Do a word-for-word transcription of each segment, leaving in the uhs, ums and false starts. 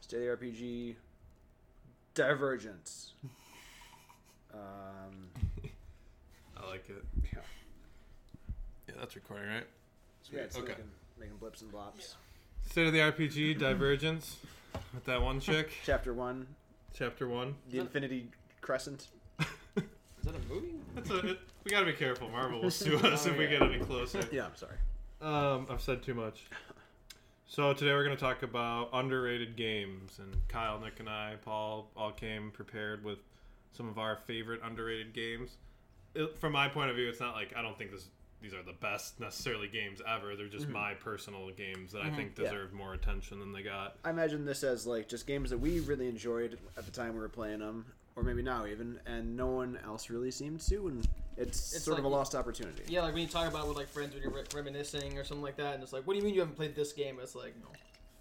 State of the R P G, Divergence. um, I like it. yeah. Yeah, that's recording, right? Yeah, it's Okay. making, making blips and blops. State of the R P G, Divergence, with that one chick. Chapter one, Chapter one. the Infinity Crescent. Is that a movie? That's a, it, we gotta be careful. Marvel will sue us Oh, if we yeah. get any closer. Yeah, I'm sorry. Um, I've said too much. So today we're going to talk about underrated games, and Kyle, Nick, and I, Paul, all came prepared with some of our favorite underrated games. It, from my point of view, it's not like I don't think this these are the best necessarily games ever. They're just Mm-hmm. my personal games that Mhm. I think Yeah. deserve more attention than they got. I imagine this as like just games that we really enjoyed at the time we were playing them, or maybe now even, and no one else really seemed to, and it's, It's sort of a like- lost opportunity. Yeah, like when you talk about it with like friends when you're re- reminiscing or something like that, and it's like, what do you mean you haven't played this game? It's like, no,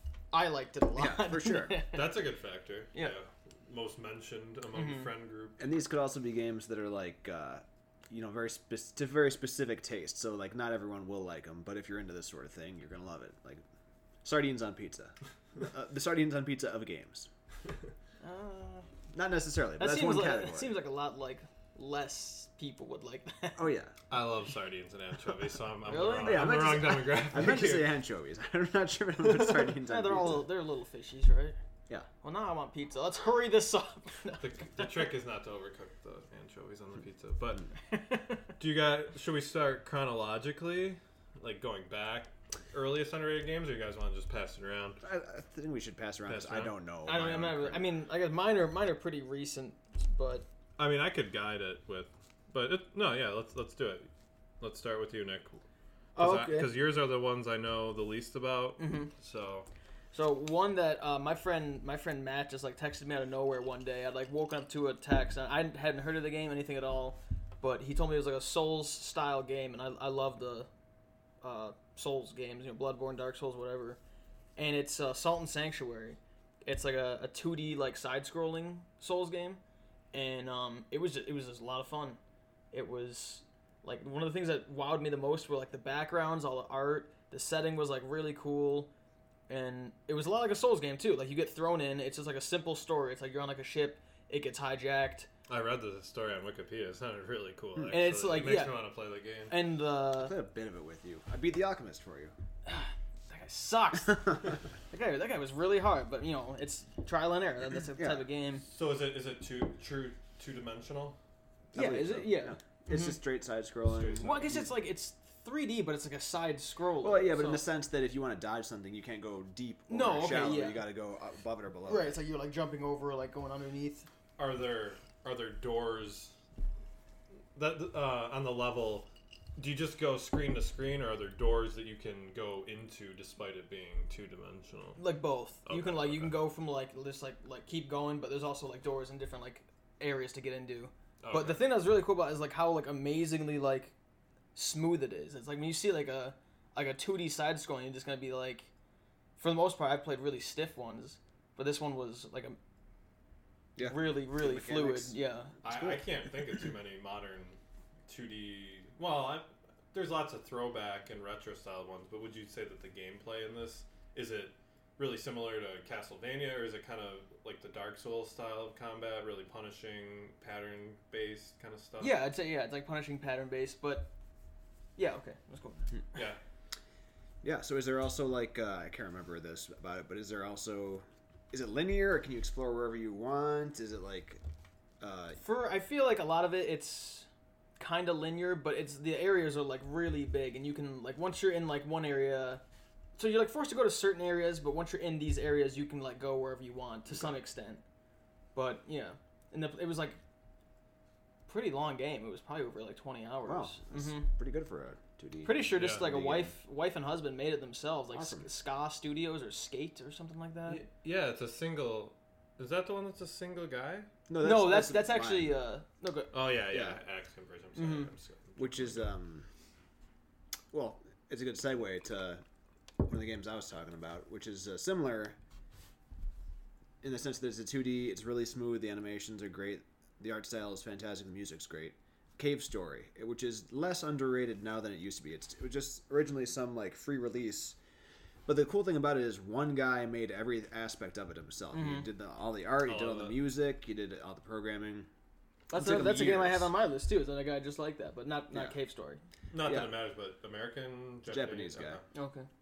I liked it a lot. Yeah, for sure. That's a good factor. Yeah. Most mentioned among Mhm. the friend group. And these could also be games that are like, uh, you know, very spe- to very specific taste. So like, not everyone will like them, but if you're into this sort of thing, you're gonna love it. Like, sardines on pizza, uh, the sardines on pizza of games. Uh, Not necessarily, but that that's seems one like category. it seems like a lot like less people would like that. Oh yeah, I love sardines and anchovies, so I'm, I'm Really? the wrong, Yeah, I I'm the meant wrong to demographic. I meant to here. say anchovies. I'm not sure if I'm gonna put sardines Yeah, on they're pizza. all they're little fishies, right? Yeah. Well, now I want pizza. Let's hurry this up. The, the trick is not to overcook the anchovies on the pizza. But do you guys? Should we start chronologically, like going back, earliest underrated games, or you guys want to just pass it around? I, I think we should pass around. Pass 'cause I around? don't know. I don't. my I'm not own really, I crap. mean, I guess mine are mine are pretty recent, but I mean, I could guide it with, but it, no, yeah, let's let's do it. Let's start with you, Nick. oh, okay. Because yours are the ones I know the least about. Mhm. So So one that uh, my friend my friend Matt just like texted me out of nowhere one day. I'd like woken up to a text and I hadn't heard of the game, anything at all, but he told me it was like a Souls style game, and I I love the uh, Souls games, you know, Bloodborne, Dark Souls, whatever. And it's uh, Salt and Sanctuary. It's like a, a two D like side scrolling Souls game, and um, it was just, it was just a lot of fun. It was like one of the things that wowed me the most were like the backgrounds, all the art, the setting was like really cool. And it was a lot like a Souls game too. Like you get thrown in, it's just like a simple story. It's like you're on like a ship, it gets hijacked, I read the story on Wikipedia. It sounded really cool. Actually. And it's like, it makes yeah. me want to play the game. and I uh, played a bit of it with you. I beat the Alchemist for you. that guy sucks. that guy, that guy was really hard. But you know, it's trial and error. That's the Yeah. type of game. So is it is it two true two dimensional? I Yeah, believe is so. it? Yeah. It's Mhm. just straight side scrolling. Straight side. Well, I guess it's like it's three D, but it's like a side scroll. Well, yeah, but in the sense that if you want to dodge something, you can't go deep or No, okay, shallow. yeah. You got to go above it or below. right, it. it's like you're like jumping over, like going underneath. Are there are there doors that uh, on the level? Do you just go screen to screen, or are there doors that you can go into despite it being two dimensional? Like both. You Okay, can like you can okay. go from like just like like keep going, but there's also like doors in different like areas to get into. But the thing that's really cool about it is like how like amazingly like smooth it is. It's like when you see like a like a two D side scrolling, you're just gonna be like, for the most part, I've played really stiff ones, but this one was like a Yeah. really really Good fluid. mechanics. Yeah. I, cool. I can't think of too many modern two D. Well, I, there's lots of throwback and retro style ones, but would you say that the gameplay in this is it really similar to Castlevania, or is it kind of like the Dark Souls style of combat, really punishing, pattern based kind of stuff? Yeah, I'd say yeah, it's like punishing pattern based, but yeah, okay, let's go. Yeah. Yeah. So is there also like uh, I can't remember this about it, but is there also is it linear or can you explore wherever you want? Is it like uh, For I feel like a lot of it, it's kind of linear, but it's the areas are like really big, and you can like once you're in like one area, so you're like forced to go to certain areas, but once you're in these areas, you can like go wherever you want to some extent. But yeah, and the, it was like pretty long game. It was probably over like twenty hours. wow, that's hmm pretty good for a two D. Pretty sure just Yeah. like a Yeah. wife, wife and husband made it themselves, like Awesome. Ska Studios or Skate or something like that. Y- Yeah, it's a single. Is that the one that's a single guy? no, that's that's, mine. actually uh no good. Oh yeah, yeah. Yeah. Axe conversion. I'm sorry. Mhm. I'm sorry. which is um, well, it's a good segue to one of the games I was talking about, which is uh, similar in the sense that it's a two D. It's really smooth. The animations are great. The art style is fantastic. The music's great. Cave Story, which is less underrated now than it used to be. It's, it was just originally some like free release But the cool thing about it is one guy made every aspect of it himself. Mm-hmm. He did the, all the art, he All did all of the it. music, he did all the programming. That's It took a, him that's a game I years. have on my list too. Is that a guy just like that, but not not Yeah. Cave Story. Not Yeah. that it matters, but American, Japanese Japanese, guy. okay. Okay.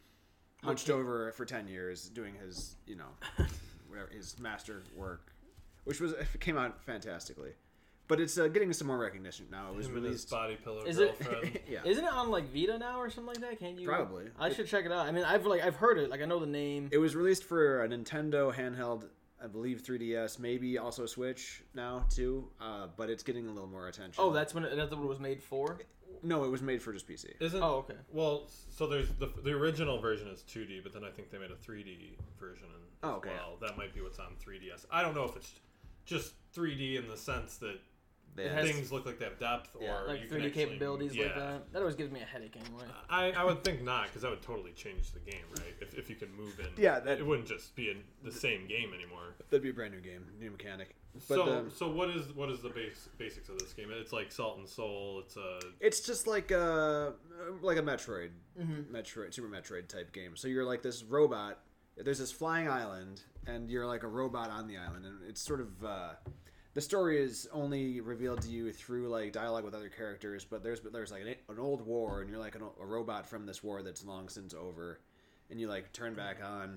Hunched Okay. over for ten years doing his, you know, whatever, his master work, which was it came out fantastically. But it's uh, getting some more recognition now. It was Him and his released. body pillow Is it- girlfriend. Yeah. Isn't it on like Vita now or something like that? Can't you? Probably. I should check it out. I mean, I've like I've heard it. Like I know the name. It was released for a Nintendo handheld, I believe three D S, maybe also Switch now too. Uh, but it's getting a little more attention. Oh, that's when it, that's what it was made for. no, it was made for just P C. Isn't Oh, okay. well? So there's the the original version is two D, but then I think they made a three D version as Oh, okay. well. That might be what's on three D S. I don't know if it's just three D in the sense that They It had- has- things look like they have depth, or Yeah. Like you three can D actually- capabilities yeah. like that. That always gives me a headache anyway. I, I would think not, because that would totally change the game, right? If, if you can move in, Yeah, that- it wouldn't just be in the same game anymore. That'd be a brand new game, new mechanic. But so, um, so what is what is the base basics of this game? It's like Salt and Soul. It's a it's just like a like a Metroid, Mm-hmm. Metroid, Super Metroid type game. So you're like this robot. There's this flying island, and you're like a robot on the island, and it's sort of uh, the story is only revealed to you through like dialogue with other characters. But there's but there's like an, an old war, and you're like an, a robot from this war that's long since over, and you like turn back on.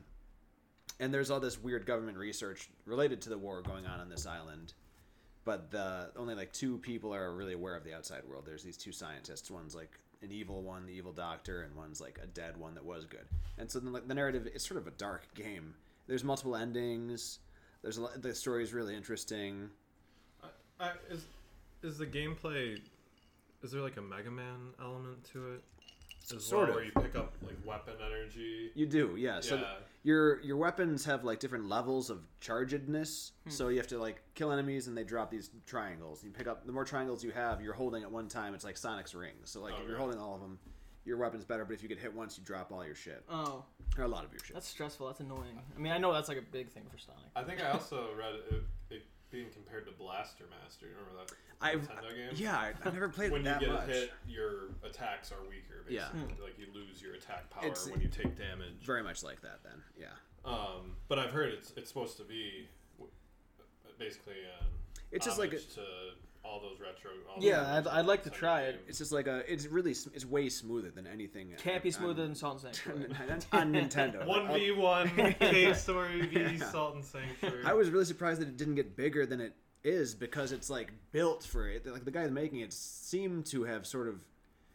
And there's all this weird government research related to the war going on on this island, but the only like two people are really aware of the outside world. There's these two scientists. One's like an evil one, the evil doctor, and one's like a dead one that was good. And so then like, the narrative is sort of a dark game. There's multiple endings. There's a lot, the story is really interesting. I, I, is is the gameplay? Is there like a Mega Man element to it? As Sort well, of. where you pick up like weapon energy. You do, yeah. So Yeah. your your weapons have like different levels of chargedness. Hmm. So you have to like kill enemies, and they drop these triangles. You pick up the more triangles you have, you're holding at one time. It's like Sonic's rings. So like if Okay. you're holding all of them, your weapon's better. But if you get hit once, you drop all your shit Oh, or a lot of your shit. that's stressful. That's annoying. I mean, I know that's like a big thing for Sonic. I think I also read it, it being compared to Blaster Master. You remember that I've Nintendo game? yeah, I, I've never played When it you that get much. a hit, your attacks are weaker. Basically. Yeah. Like you lose your attack power It's- when you take damage. Very much like that, then. Yeah. Um, but I've heard it's it's supposed to be w- basically um, It's just like a, homage to all those retro. All Yeah, those I'd- I'd like to Sega try it. games. it's just like a. It's really. sm- It's way smoother than anything. Can't be on- smoother than Salt and Sanctuary. on, on Nintendo. One I- v one Cave Story v Yeah. Salt and Sanctuary. I was really surprised that it didn't get bigger than it is because it's like built for it. Like the guy making it seemed to have sort of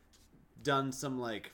done some like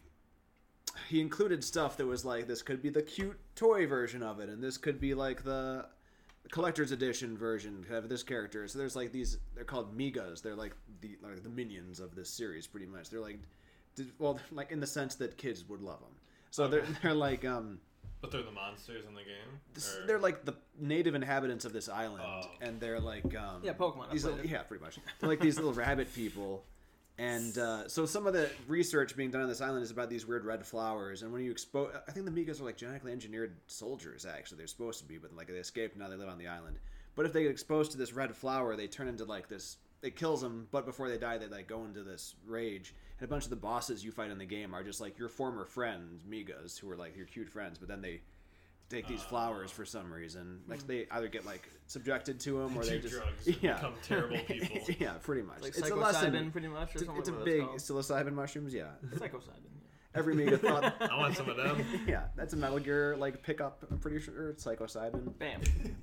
he included stuff that was like this could be the cute toy version of it, and this could be like the collector's edition version of this character. So there's like these. They're called Migas. They're like the like the minions of this series, pretty much. They're like, well, like in the sense that kids would love them. So they're they're like um. But they're the monsters in the game. This- Or- They're like the native inhabitants of this island, Oh. and they're like um, Yeah, Pokemon, I These played little, it. yeah, pretty much. They're like these little rabbit people, and uh, so some of the research being done on this island is about these weird red flowers. And when you expose, I think the Migas are like genetically engineered soldiers. Actually, they're supposed to be, but like they escaped. Now they live on the island. But if they get exposed to this red flower, they turn into like this. It kills them, but before they die, they like go into this rage. And a bunch of the bosses you fight in the game are just like your former friends, Migas, who are like your cute friends, but then they take these flowers for some reason. Like they either get like subjected to them, or do they just drugs and yeah become terrible people. yeah, pretty much. Like it's a psilocybin, lesson. pretty much. Or It's a, something it's a like big what it's psilocybin mushrooms. Yeah, called. Psilocybin. Yeah. every Miga thought. I want some of them. Yeah, that's a Metal Gear like pickup. I'm pretty sure it's psilocybin. Bam.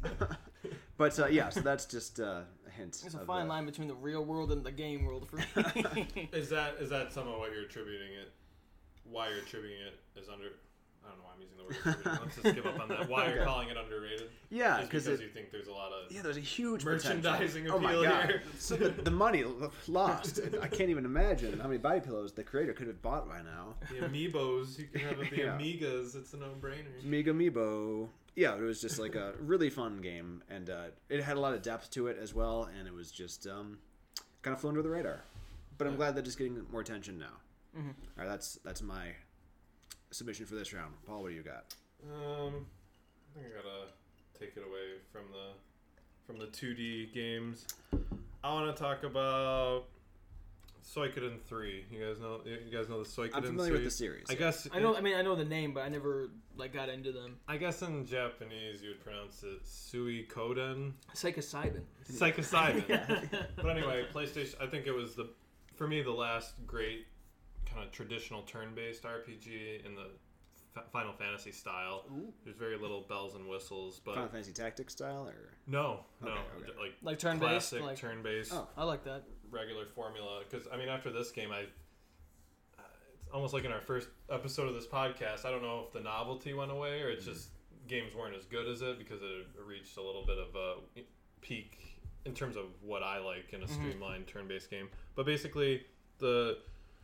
But uh, yeah, so that's just uh, a hint. There's a of fine the- line between the real world and the game world for me. Is that is that some of what you're attributing it? Why you're attributing it is under? I don't know why I'm using the word attributing. Let's just give up on that. Why Okay. you're calling it underrated? Yeah, Just because because it, you think there's a lot of yeah, there's a huge merchandising potential. appeal oh my God. here. So the, the money l- lost. I can't even imagine how many body pillows the creator could have bought by now. the amiibos. You can have it the Yeah. Amigas. It's a no-brainer. Mega Amiibo. Yeah, it was just like a really fun game, and uh, it had a lot of depth to it as well, and it was just um, kind of flew under the radar. But I'm Yeah. glad that it's getting more attention now. Mhm. All right, that's that's my submission for this round. Paul, what do you got? Um, I think I gotta take it away from the from the two D games. I want to talk about Suikoden three. You guys know you guys know the Suikoden I'm familiar series? with the series. I yeah. guess I know. I mean, I know the name, but I never like got into them. I guess in Japanese you would pronounce it Suikoden. Psychocyben. Psychocyben. But anyway, PlayStation. I think it was the for me the last great kind of traditional turn-based R P G in the F- Final Fantasy style. Ooh. There's very little bells and whistles, but Final Fantasy Tactics style, or no, no, Okay, okay. like Like turn-based, classic like- turn-based. Oh. I like that. Regular formula because I mean after this game I uh, it's almost like in our first episode of this podcast I don't know if the novelty went away or it's just games weren't as good as it because it reached a little bit of a peak in terms of what I like in a streamlined turn-based game, but basically the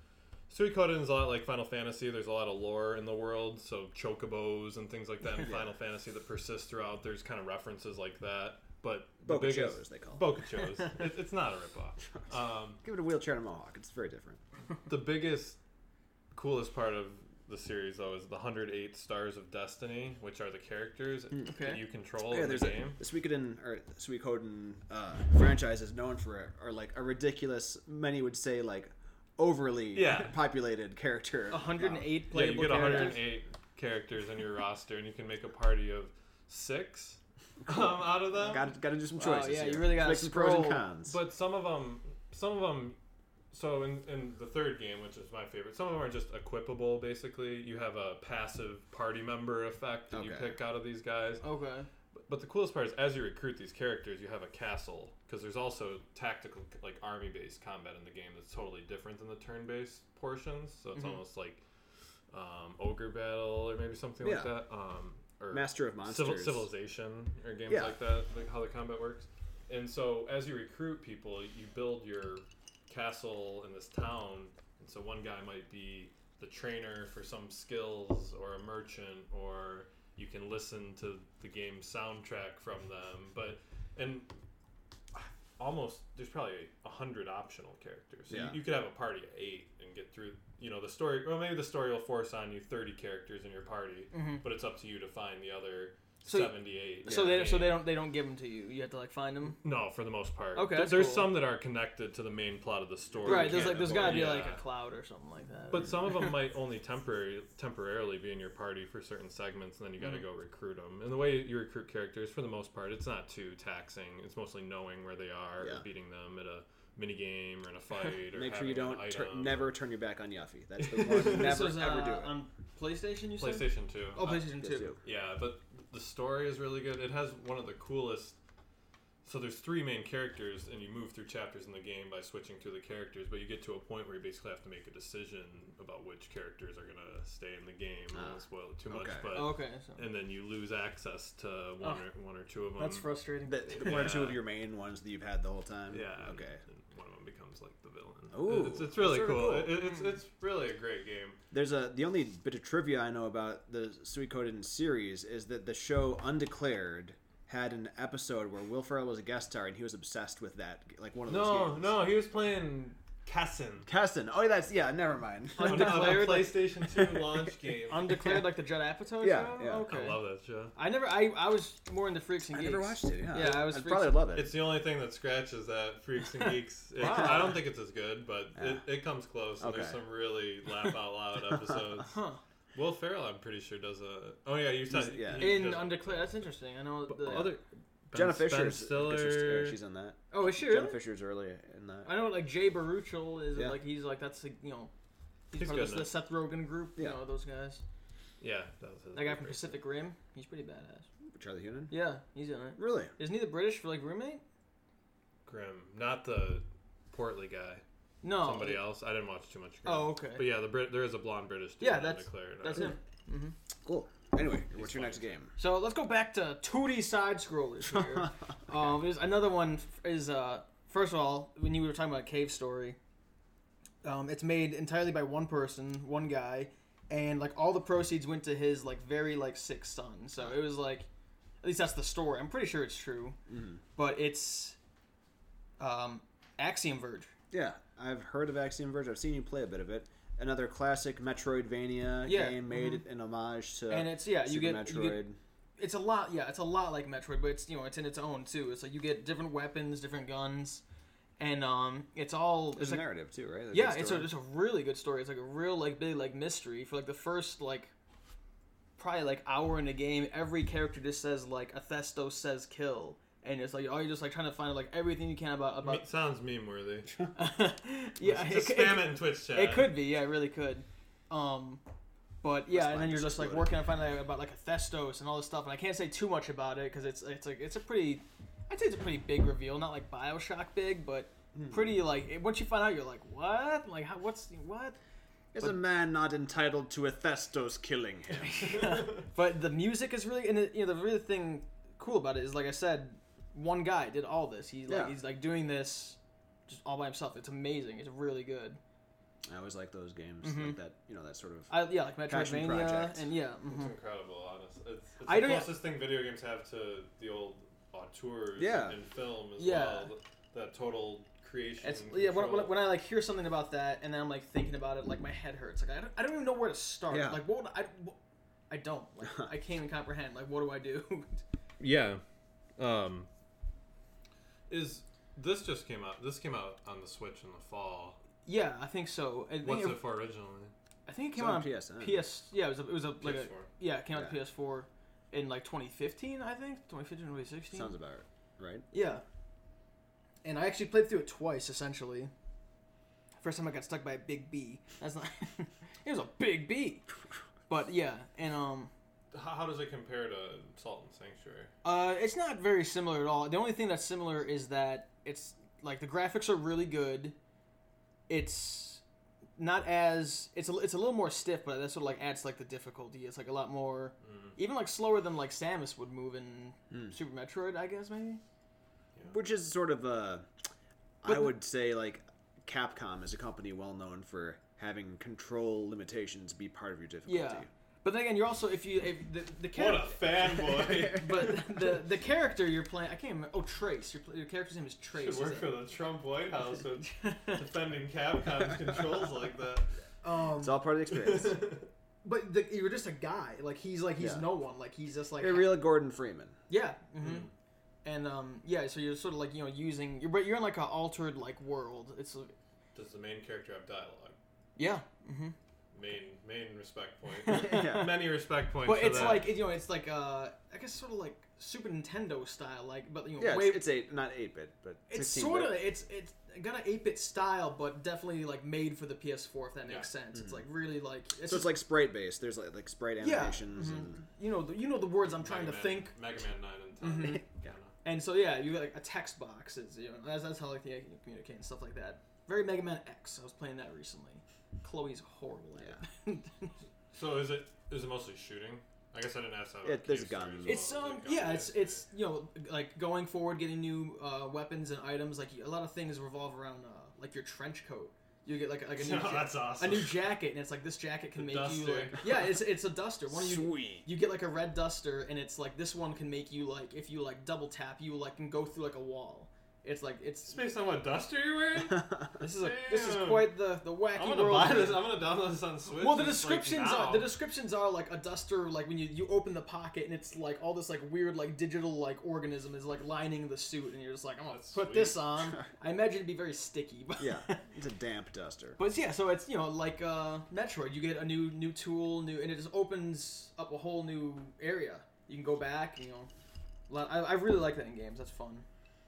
Suikoden is a lot like Final Fantasy. There's a lot of lore in the world, so chocobos and things like that in Yeah. Final Fantasy that persist throughout. There's kind of references like that. But the Bokuchos, biggest, they call it. Bokuchos. it, it's not a ripoff. Um, Give it a wheelchair and a mohawk. It's very different. the biggest, coolest part of the series, though, is the one hundred eight Stars of Destiny, which are the characters that Okay. you control Yeah, in the there's a, game. the Suikoden or Suikoden uh, franchise is known for or like a ridiculous, many would say like overly Yeah. populated character. one hundred eight Yeah, playable you get characters. one hundred eight characters in your roster, and you can make a party of six um, out of them. Got got to do some Wow, choices. yeah, here. you really gotta make some pros and scroll. cons. But some of them, some of them. So in, in the third game, which is my favorite, some of them are just equipable. Basically, you have a passive party member effect that you Okay. pick out of these guys. Okay. But, but the coolest part is, as you recruit these characters, you have a castle because there's also tactical, like army-based combat in the game that's totally different than the turn-based portions. So it's Mhm. almost like um, ogre battle or maybe something like Yeah. that. Um, or Master of Monsters. Civil, Civilization or games Yeah. like that, like how the combat works. And so as you recruit people, you build your castle in this town. And so one guy might be the trainer for some skills or a merchant, or you can listen to the game soundtrack from them. But and almost there's probably a hundred optional characters. So Yeah. you, you could have a party of eight and get through. You know the story. Well, maybe the story will force on you thirty characters in your party, Mhm. but it's up to you to find the other So- seventy-eight. So in the they so game. they don't they don't give them to you. You have to like find them. No, for the most part. Okay, Th- that's there's cool. some that are connected to the main plot of the story. Right. You There's can't like there's avoid- gotta be yeah. like a cloud or something like that. But some of them might only temporary, temporarily be in your party for certain segments, and then you got to Mhm. go recruit them. And the way you recruit characters, for the most part, it's not too taxing. It's mostly knowing where they are, Yeah. or beating them at a mini game or in a fight. Or Make sure you having an don't tur- item. never turn your back on Yuffie. That's the one. This never was, ever uh, do it. on PlayStation. You said. PlayStation two. Oh, Uh, PlayStation Yes, two. do. Yeah, but the story is really good. It has one of the coolest. So there's three main characters, and you move through chapters in the game by switching through the characters. But you get to a point where you basically have to make a decision about which characters are gonna stay in the game. I Ah, won't spoil it too much, okay. but Oh, okay. So. and then you lose access to one Oh. or one or two of them. That's frustrating. The, the one or two Yeah. of your main ones that you've had the whole time. Yeah. Okay. And one of them becomes like the villain. Ooh, it's, it's really that's cool. sorta cool. It, it's it's really a great game. There's a the only bit of trivia I know about the Suikoden series is that the show Undeclared had an episode where Will Ferrell was a guest star and he was obsessed with that, like one of those No, games. no, he was playing Kassen. Caston. Oh, that's yeah. Never mind. On a Undeclared, like- PlayStation two launch game. Undeclared, like the Judd Apatow Yeah, show. yeah. Okay. I love that show. I never. I, I was more into Freaks and I Geeks. never watched it. Yeah, Yeah, I was I'd freaks- probably love it. It's the only thing that scratches that Freaks and Geeks. It, Wow. I don't think it's as good, but Yeah. it, it comes close. And There's Okay. some really laugh out loud episodes. Huh. Will Ferrell, I'm pretty sure, does a. Oh yeah, you said He's- yeah. he In does- Undeclared, that's interesting. I know but the other. Jenna Ben- Ben Fisher. Stiller. She's in that. Oh, is she Jenna really? Fisher's early in that. I know like Jay Baruchel is Yeah. like he's like that's the, you know he's, He's part good of in the, it. the Seth Rogen group. You Yeah. know those guys. Yeah, that was his That guy from great- Pacific Rim. He's pretty badass. Charlie Hunnam. Yeah, he's in it. Really? Isn't he the British for like roommate? Grimm, not the portly guy. No. Somebody else. I didn't watch too much. Grimm. Oh, okay. But yeah, the Brit. There is a blonde British dude. Yeah, in that's- Undeclared. That's I- him. hmm Cool. Anyway, what's your fine. next game? So let's go back to two D side scrollers here. um, there's another one is uh, first of all when you were talking about Cave Story, um, it's made entirely by one person, one guy, and like all the proceeds went to his like very like sick son. So it was like, at least that's the story. I'm pretty sure it's true, Mm-hmm. but it's um, Axiom Verge. Yeah, I've heard of Axiom Verge. I've seen you play a bit of it. Another classic Metroidvania Yeah, game made mhm. in homage to And it's yeah, you Super get Metroid. you get it's a lot yeah it's a lot like Metroid, but it's you know it's in its own too. It's like you get different weapons, different guns, and um, it's all There's it's a like, narrative too, right? Like yeah, good it's a story. it's a really good story. It's like a real like big like mystery for like the first like probably like hour in the game. Every character just says like Hephaestus says kill, and it's like oh you're just like trying to find like everything you can about about. Me- sounds meme worthy. yeah, Just it, spam it, it in Twitch chat. it could be, yeah, it really could. Um, but yeah, That's and then fine, you're just just like explode working on finding out about like Hephaestus and all this stuff, and I can't say too much about it because it's it's like it's a pretty, I'd say it's a pretty big reveal, not like Bioshock big, but pretty like it- once you find out you're like what, like how what's what. Is a man not entitled to Hephaestus killing him? But the music is really, and it, you know, the really thing cool about it is, like I said, one guy did all this. He's like, Yeah. he's like doing this just all by himself. It's amazing. It's really good. I always like those games, Mhm. like that. You know, that sort of. I, yeah, like Passion Metroidvania, project. and yeah, It's mhm. incredible, honestly. It's, it's I the don't- closest thing video games have to the old auteurs Yeah. and film as Yeah. well. That total creation. It's yeah. When, control. when, when I like hear something about that, and then I'm like thinking about it, like my head hurts. Like I don't, I don't even know where to start. Yeah. Like what would I, what, I don't. Like I can't even comprehend. Like what do I do? Yeah. Um. Is this just came out? This came out on the Switch in the fall. yeah, I think so. I think What's it, it for originally? I think it It's came on out on P S N. P S. Yeah, it was a, it was a like P S a four. yeah, it came out to Yeah. P S four in like twenty fifteen, I think. twenty fifteen, twenty sixteen. Sounds about right. Yeah. And I actually played through it twice, essentially. First time I got stuck by a big bee. That's not. It was a big bee. But yeah, and um, How, how does it compare to Salt and Sanctuary? uh, it's not very similar at all. The only thing that's similar is that it's like the graphics are really good. It's not as it's a it's a little more stiff, but that sort of like adds like the difficulty. It's like a lot more, Mm. even like slower than like Samus would move in Mm. Super Metroid, I guess maybe. Which is sort of a. But I the- would say like Capcom is a company well known for having control limitations be part of your difficulty. Yeah. But then again, you're also if you if the the What character. a fanboy! But the the character you're playing, I can't remember. Oh, Trace. Your, your character's name is Trace. Should work is for the Trump White House with defending Capcom's controls like that. um, It's all part of the experience. but the, you're just a guy. Like he's like he's Yeah. no one. Like he's just like You're real Gordon Freeman. yeah. Mm-hmm. And um yeah, so you're sort of like you know using you're but you're in like an altered like world. It's Does the main character have dialogue? yeah. Mm-hmm. Main main respect point. Yeah. Many respect points. But for it's that. like you know it's like uh I guess sort of like Super Nintendo style like but you know Yeah, way it's, it's eight, not eight bit, but it's sixteen sort bit. of it's it's got an eight bit style, but definitely like made for the P S four if that makes Yeah. sense. It's like really like it's So just, it's like sprite based. There's like like sprite Yeah. animations Mhm. and you know the, you know the words I'm trying Mega to Man, think. Mega Man nine and ten. Mhm. Yeah. And so yeah, you got like a text box. Is, you know that's, that's how like you communicate and stuff like that. Very Mega Man X. I was playing that recently. Chloe's horrible at it. So is it is it mostly shooting? I guess I didn't ask that. It- there's guns. It's um yeah it's it's you know like going forward getting new uh, weapons and items like a lot of things revolve around uh, like your trench coat. You get like like a new Oh, ja- that's awesome. a new jacket and it's like this jacket can The make you duster. like yeah it's it's a duster. One of you sweet. you get like a red duster and it's like this one can make you like if you like double tap you like can go through like a wall. It's like It's it's based on what duster you're wearing. this is a this is Damn. quite the the wacky I'm gonna world. buy this. I'm gonna download this on Switch. Well, the just, like, descriptions now. are the descriptions are like a duster, like when you, you open the pocket and it's like all this like weird like digital like organism is like lining the suit, and you're just like, I'm gonna That's put sweet. this on. I imagine it'd be very sticky, but Yeah, it's a damp duster. but it's, yeah, so it's you know like uh, Metroid, you get a new new tool, new, and it just opens up a whole new area. You can go back, you know. a lot- I, I really like that in games. That's fun.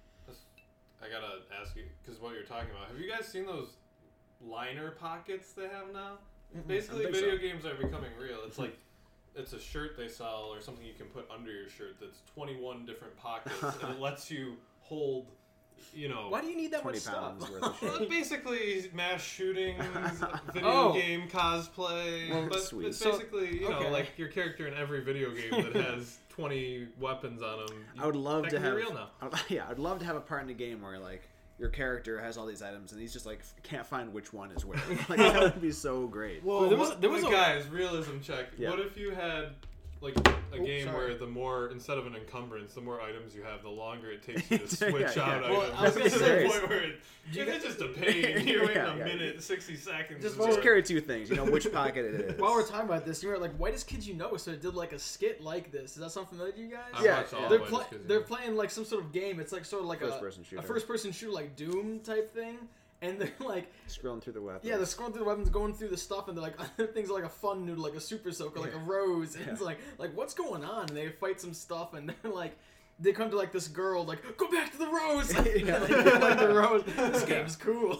I gotta ask you because what you're talking about. Have you guys seen those liner pockets they have now? Mhm. Basically, I think video so. games are becoming real. It's like it's a shirt they sell or something you can put under your shirt that's twenty-one different pockets and it lets you hold. You know, Why do you need that much twenty pounds stuff? worth of Well, shit. it's basically mass shootings, video Oh. game cosplay, Well, but sweet. it's So- basically you know okay. like your character in every video game that has twenty weapons on them. I would love that to can be have. real now. I would- yeah, I'd love to have a part in the game where like your character has all these items and he's just like can't find which one is where. Like that would be so great. Well, there was what- there was wait, a guys realism check. Yeah. What if you had like a Oh, game sorry. where the more instead of an encumbrance, the more items you have, the longer it takes you to switch Yeah, out yeah. Well, items. I was gonna to the say- point where it, Do you if guys- it's just a pain. You're waiting Yeah, a yeah. minute, sixty seconds. Just to while Just do it. carry two things. You know which pocket it is. While we're talking about this, you were like Whitest Kids You Know, so it did like a skit like this. Is that something familiar to you guys? I Yeah, watched all yeah. of They're White pla- as Kids, they're yeah. playing like some sort of game. It's like sort of like First a person shooter. a first person shooter like Doom type thing, and they're like Scrolling through the weapons. yeah, they're scrolling through the weapons, going through the stuff, and they're like other things are like a fun noodle, like a super soaker, like a rose, and it's like like what's going on? And they fight some stuff, and then like. They come to like this girl, like go back to the rose. Like, Yeah. like, go back to the rose. This game's cool.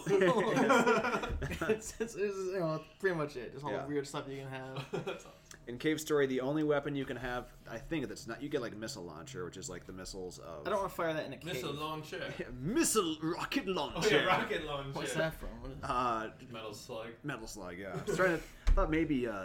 it's, it's, it's, you know, pretty much it. Just all Yeah. the weird stuff you can have. That's awesome. In Cave Story, the only weapon you can have, I think that's not, you get like missile launcher, which is like the missiles of. I don't want to fire that in a cave. Missile launcher. Missile rocket Oh launcher. yeah, rocket launcher. What's that from? What is Uh, Metal slug. Metal Slug. Yeah. I was trying to. I thought maybe. Uh,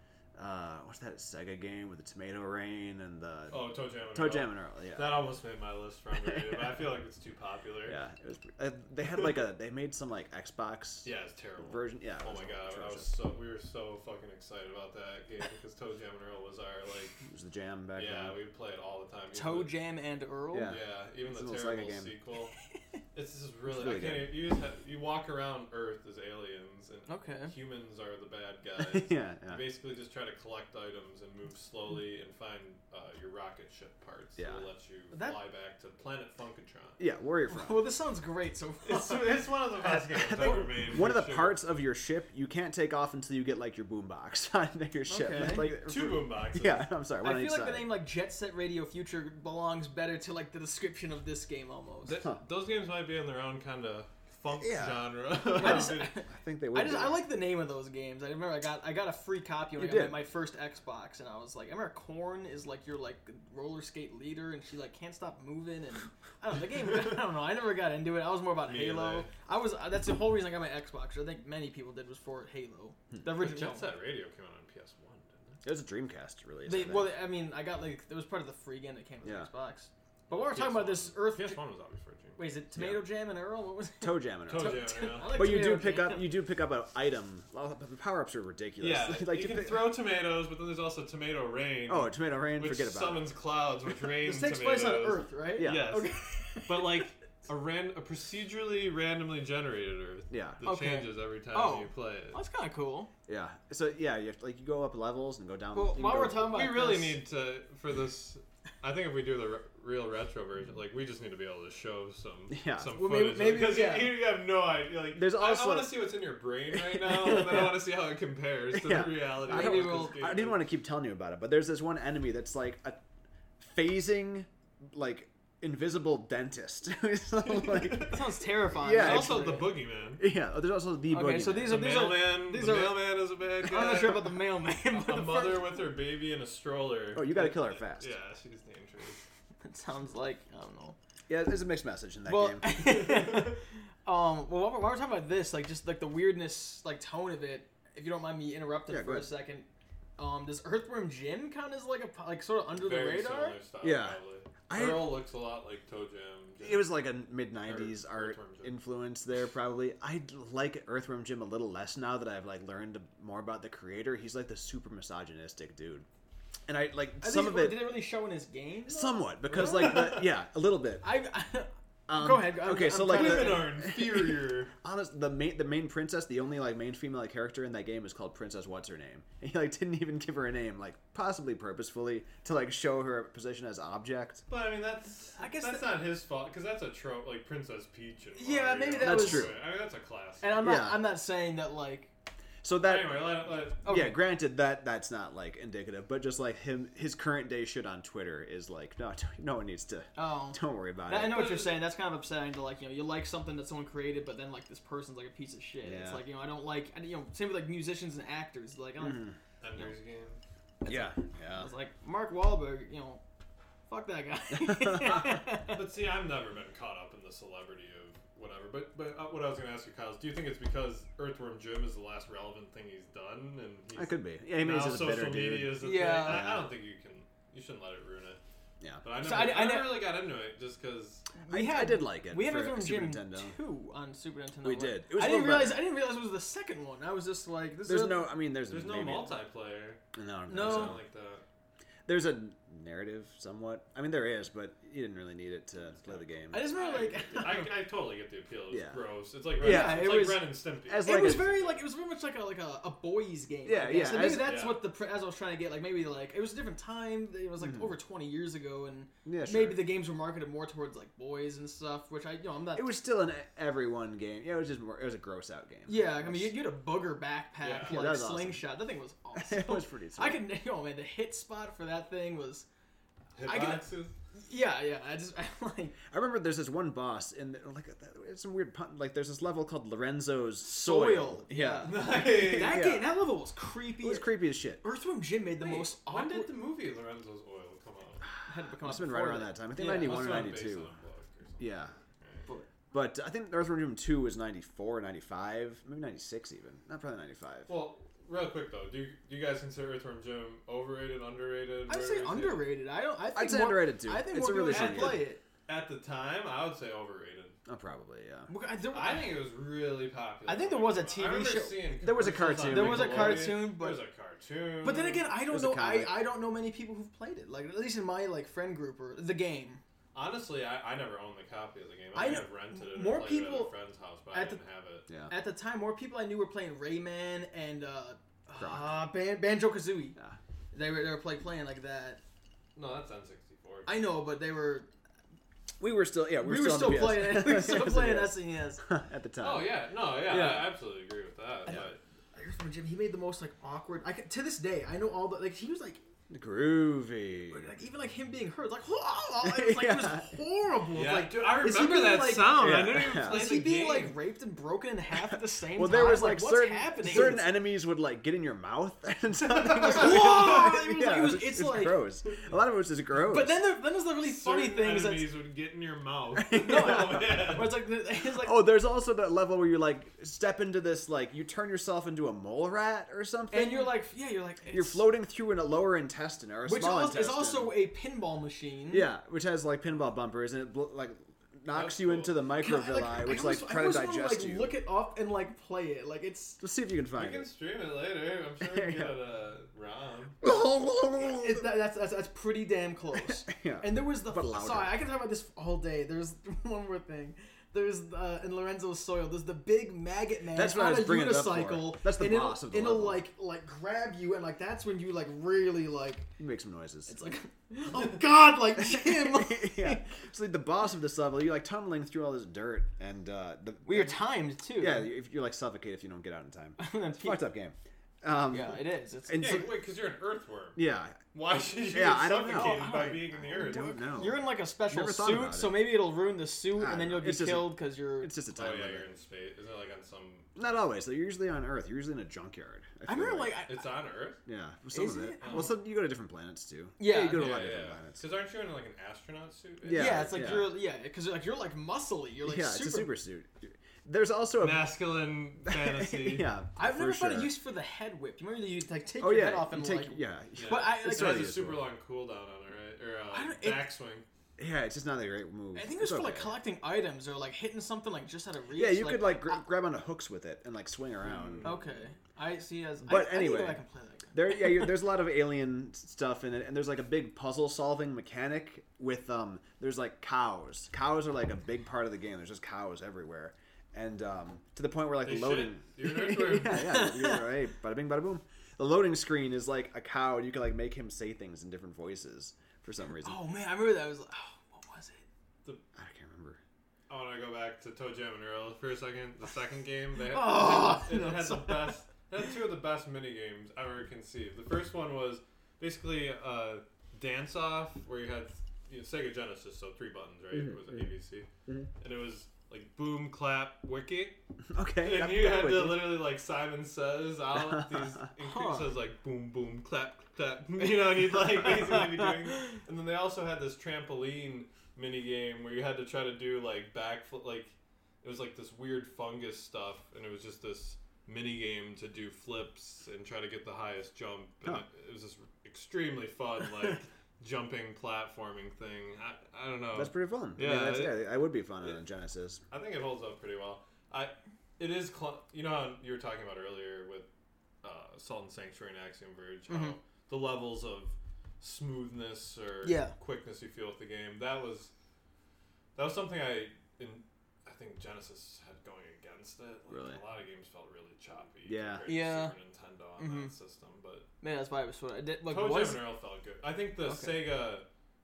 uh, what's that Sega game with the tomato rain and the Oh, Toe Jam. and Toe Earl. Jam and Earl? Yeah. That almost made my list for underrated, but I feel like it's too popular. Yeah, it was. Uh, they had like a. They made some like Xbox Yeah, it's terrible. version. Yeah. it Oh was my god, I was atrocious. so we were so fucking excited about that game because Toe Jam and Earl was our like It was the jam back yeah, then. we would play it all the time. Even Toe the- Jam and Earl? Yeah. Yeah, even It's the a little terrible Sega game. sequel. It's just really, really I can't. Even, you just have, you walk around Earth as aliens, and Okay. humans are the bad guys. yeah, You yeah. basically just try to collect items and move slowly and find uh, your rocket ship parts Yeah. that will let you That- fly back to planet Funkatron. Yeah, where are you from? Well, this sounds great so far. It's, it's one of the best games I think ever made. One of for the sure. parts of your ship you can't take off until you get like your boombox on your ship. Okay. Like, Two boom boxes. Yeah, I'm sorry. One I on feel each like the side. name like Jet Set Radio Future belongs better to like the description of this game almost. Th- Huh. Those games might be in their own kind of funk Yeah. genre. I just, I think they would. I just be. I like the name of those games. I remember I got I got a free copy when You I got did. my first Xbox, and I was like, I remember Korn is like your like roller skate leader, and she like can't stop moving, and I don't know the game. I don't know. I never got into it. I was more about Me Halo. either. I was that's the whole reason I got my Xbox. I think many people did was for Halo, Hmm. the original. Jet Set Radio came out on P S one, didn't it? It was a Dreamcast release. I They, think. well, I mean, I got like it was part of the free game that came with Yeah. the Xbox. But while we're talking about this Earth, P S one was out before Dreamcast. wait, is it Tomato Jam and Earl? What was it? Toe Jam and Toe Earl. Jam, yeah. I like But you do Tomato pick Jam. up you do pick up an item. Well, the power ups are ridiculous. Yeah, like you can pick- throw tomatoes, but then there's also tomato rain. Oh, tomato rain. which Forget about summons clouds, which rain This takes tomatoes. place on Earth, right? Yeah. Yes. Okay. But like a ran a procedurally randomly generated Earth it. Yeah, that Okay. changes every time Oh. you play it. Well, that's kind of cool. yeah. So yeah, you have to, like you go up levels and go down. Well, you can while go- we're talking We about really this- need to for this. I think if we do the re- real retro version, like we just need to be able to show some Yeah. some Well, maybe- footage maybe- because yeah. you, you have no idea. Like, There's I- I, also- want to see what's in your brain right now, and then I want to see how it compares to Yeah. the reality. I of Maybe what we'll- this game I didn't is. want to keep telling you about it, but there's this one enemy that's like a phasing, like invisible dentist. So, like, That sounds terrifying. Yeah, There's also actually. the boogeyman. yeah. There's also the Okay, boogeyman. so these The are these mailman. are these the are. mailman is a bad guy. I'm not sure about the mailman. But A the mother first- with her baby in a stroller. Oh, you gotta kill her fast. Yeah, she's dangerous. It sounds like I don't know. Yeah, there's a mixed message in that Well, game. um, well, while we're, while we're talking about this, like just like the weirdness, like tone of it. If you don't mind me interrupting Yeah, for go a ahead. second, um, does Earthworm Jim count as like a like sort of under Very the radar? similar style, Yeah. probably. I- Earl looks a lot like Toe Jam. Jim. It was like a mid nineties Or art Earthworm Jim. influence there, probably. I like Earthworm Jim a little less now that I've like learned more about the creator. He's like the super misogynistic dude, and I like Are some these- of it did it really show in his game? though? somewhat because like the, yeah, a little bit. I, I Um, go ahead. I'm- okay, I'm so like trying the, to- Women are inferior. honest, the main the main princess, the only like main female like, character in that game is called Princess What's Her Name. And he like didn't even give her a name, like possibly purposefully to like show her position as object. But I mean, that's I guess that's the- not his fault because that's a trope, like Princess Peach. And Yeah, Mario. maybe that That's was. true. I mean, that's a classic. And I'm not. Yeah. I'm not saying that like. So that anyway, let, let, Okay. yeah, granted that that's not like indicative, but just like him, his current day shit on Twitter is like no, no one needs to. Oh. Don't worry about I it. know what you're saying. That's kind of upsetting to like you know you like something that someone created, but then like this person's like a piece of shit. It's Yeah. like you know I don't like I, you know same with like musicians and actors. Like I don't. Mhm. Ender's Game. Yeah, I yeah. was like Mark Wahlberg. You know, fuck that guy. But see, I've never been caught up in the celebrity of whatever. But but uh, what I was going to ask you, Kyle, is do you think it's because Earthworm Jim is the last relevant thing he's done, and he's That could be. Yeah, he now means he's a social bitter media dude. is a Yeah. thing? I, I don't think you can. You shouldn't let it ruin it. Yeah, But I never, So I- I, I never ne- really got into it just because. We I, had- I did like it. We had for Earthworm Super Jim Nintendo. two on Super Nintendo. We Like, did. It was I a didn't little realize. better. I didn't realize it was the second one. I was just like, this There's is no. I mean, there's There's no maybe, multiplayer. No, No. Something like that. there's a narrative somewhat. I mean, there is, but you didn't really need it to play the game. I just remember like I, I totally get the appeal. It was Yeah. gross. It's like Ren, Yeah, it's it like was- Ren and Stimpy. as it like was a- very like it was very much like a like a, a boys game. Yeah, I guess. yeah, And maybe as- that's yeah. what the pre- as I was trying to get like maybe like it was a different time. It was like Mhm. over twenty years ago, and Yeah, sure. maybe the games were marketed more towards like boys and stuff. Which I you know I'm not. It was still an everyone game. Yeah, it was just more. It was a gross out game. Yeah, I mean you, you had a booger backpack Yeah. Yeah, like that was awesome. slingshot. That thing was awesome. It was pretty sweet. I could you know man the hit spot for that thing was I could- Hitboxes. yeah yeah I just I like I remember there's this one boss in the, like it's some weird pun. Like there's this level called Lorenzo's Soil. soil Yeah, That Nice. Yeah. game that level was creepy. it was creepy as shit. Earthworm Jim made the Wait, most when awkward. did the movie Lorenzo's Oil come out? had to become Must have been right before around that time. I think Yeah. ninety-one Must or have been based ninety-two. on a book or something. Yeah, But- but I think Earthworm Jim two was ninety-four, ninety-five, maybe ninety-six even. Not probably ninety-five. Well, real quick though, do you, do you guys consider Earthworm Jim overrated, underrated? I'd Where say is it? underrated. I don't. I think I'd say more, underrated too. I think It's more a really people should shitty play game. it. At the time, I would say overrated. Oh, probably yeah. Well, I, there, I think it was really popular. I think there when was it a came out. T V I remember show- seeing There was a commercials on cartoon. There was a Nickelodeon. cartoon, but- there was a cartoon. but then again, I don't There's a know. I, comic. I don't know many people who've played it. Like at least in my like friend group or the game. honestly, I, I never owned the copy of the game. I I, think know- I've rented it. more and played it people at a friend's house, but I at the- didn't have it. Yeah. At the time, more people I knew were playing Rayman and uh, Croc. uh Ban- Banjo Kazooie. Yeah. They were they were like playing like that. No, that's N sixty-four. I know, but they were. We were still yeah we were, We were still, still on the playing. P S. We were still playing Yes. S N E S. at the time. Oh yeah, no, yeah, Yeah. I absolutely agree with that. I know. But Earthworm Jim, he made the most like awkward. I can, to this day, I know all the like he was like Groovy. like even like him being hurt, like oh, it was like it was Yeah. horrible. yeah, Like dude, I is he remember being, that like- sound. Yeah. I didn't even Yeah. play is the he being game. like raped and broken in half at the same Well, time? there was like, what's certain happening? certain enemies would like get in your mouth and something. Was Whoa! It was yeah, like- it was- it's, it's it's like- gross. A lot of it was just gross. But then there, then there's the really funny Certain things that enemies would get in your mouth. No, Oh, man. where it's like it's like oh, there's also that level where you like step into this like you turn yourself into a mole rat or something, and you're like yeah, you're like you're it's- floating through in a lower intestine or a which small al- intestine. is also a pinball machine. yeah, which has like pinball bumpers and it bl- like knocks That's you cool. into the God, microvilli, I which almost- like I try to almost wanna, digest like, you. Look it up and like play it. Like it's Let's see if you can We find can it. stream it later. I'm sure we can get it uh, ROM. it, that, that's, that's that's pretty damn close. Yeah. And there was the But louder. sorry, I can talk about this all day. There's one more thing. There's uh, in Lorenzo's Soil. There's the big maggot man That's what I on was a bringing it up for. unicycle. That's the and boss it'll, of the it'll level. like like grab you and like that's when you like really like You make some noises. it's like oh god like Jim. yeah. So like, the boss of this level, you're like tunneling through all this dirt, and uh, the We are timed too. yeah, if you're like suffocate if you don't get out in time. And then It's a pe- fucked up game. Um, yeah, it is. It's and Yeah, so- wait, because you're an earthworm. yeah, Why should you Yeah, get I don't know. suffocated by I- being in the I earth? don't know. you're in like a special Never thought suit, about it. so maybe it'll ruin the suit, I and then don't you'll know. be It's just a- killed because you're. It's just a Oh time yeah, limit. you're in space. Isn't it like on some? Not always. They're usually on Earth. You're usually in a junkyard. I feel remember like I, It's on Earth. yeah, some Is of it. it? Well, some you go to different planets too. Yeah. you go to Yeah, a lot of yeah. different planets. Because aren't you in like an astronaut suit? Yeah. yeah, it's like yeah. you're yeah, because like you're like muscly. You're like yeah, super. it's a super suit. There's also a Masculine fantasy. yeah. I've for never found sure. a use for the head whip. You remember that you like take Oh your yeah, head off you and take like. yeah. Yeah. But I- it like- has really a useful. super long cooldown on it, right? Or I uh, don't- it- backswing. Yeah, it's just not a great move. I think it It's was for like okay. collecting items or like hitting something like just out of reach. Yeah, you could like gra- I- grab onto hooks with it and like swing around. okay, I see. As But I, anyway. I, think I can play that game. There, yeah, you, there's a lot of alien stuff in it, and there's like a big puzzle-solving mechanic with um. There's like cows. Cows are like a big part of the game. There's just cows everywhere, and um, to the point where like They the loading. shit. You're an earthworm. yeah, yeah. You're right. Bada bing, bada boom. The loading screen is like a cow, and you can like make him say things in different voices for some reason. Oh man, I remember that. I was like, oh, what was it? I can't remember. I want to go back to Toe Jam and Earl for a second. The second game, they had, Oh, it, no, had the sorry. best. It had two of the best mini games ever conceived. The first one was basically a dance off where you had you know, Sega Genesis, so three buttons, right? Mhm, It was an mhm. A B C, Mhm. and it was like boom, clap, wiki, Okay. and I'm you good had with to you. literally like Simon Says out these Huh. increases like boom, boom, clap, clap, you know, and you'd like basically be doing. And then they also had this trampoline mini game where you had to try to do like backflip, like it was like this weird fungus stuff, and it was just this mini game to do flips and try to get the highest jump, and Huh. it, it was this extremely fun like jumping platforming thing. I, I don't know. That's pretty fun. Yeah, I mean, that's, it- yeah, I would be fun on a Genesis. I think it holds up pretty well. I it is cl- you know how you were talking about earlier with uh, Salt and Sanctuary and Axiom Verge, how Mhm. the levels of smoothness or Yeah. quickness you feel with the game. That was that was something I in I think Genesis had going against it. Like, Really? a lot of games felt really choppy. Yeah. compared Yeah. To Super Nintendo on Mhm. that system, but Man, that's why it was what I did. Like, Toe was Jam and Earl felt good. I think the Okay. Sega,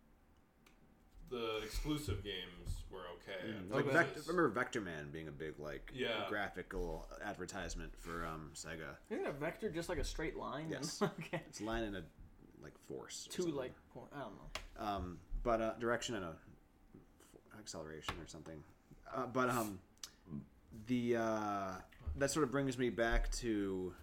the exclusive games were okay. Mm, I like think Vect- this- remember Vector Man being a big like Yeah. graphical advertisement for um, Sega. Isn't a vector just like a straight line? Yes. okay. It's a line in a like force. or Two something. like point. I don't know. um, but uh, direction and a f- acceleration or something. Uh, but um, the uh, that sort of brings me back to.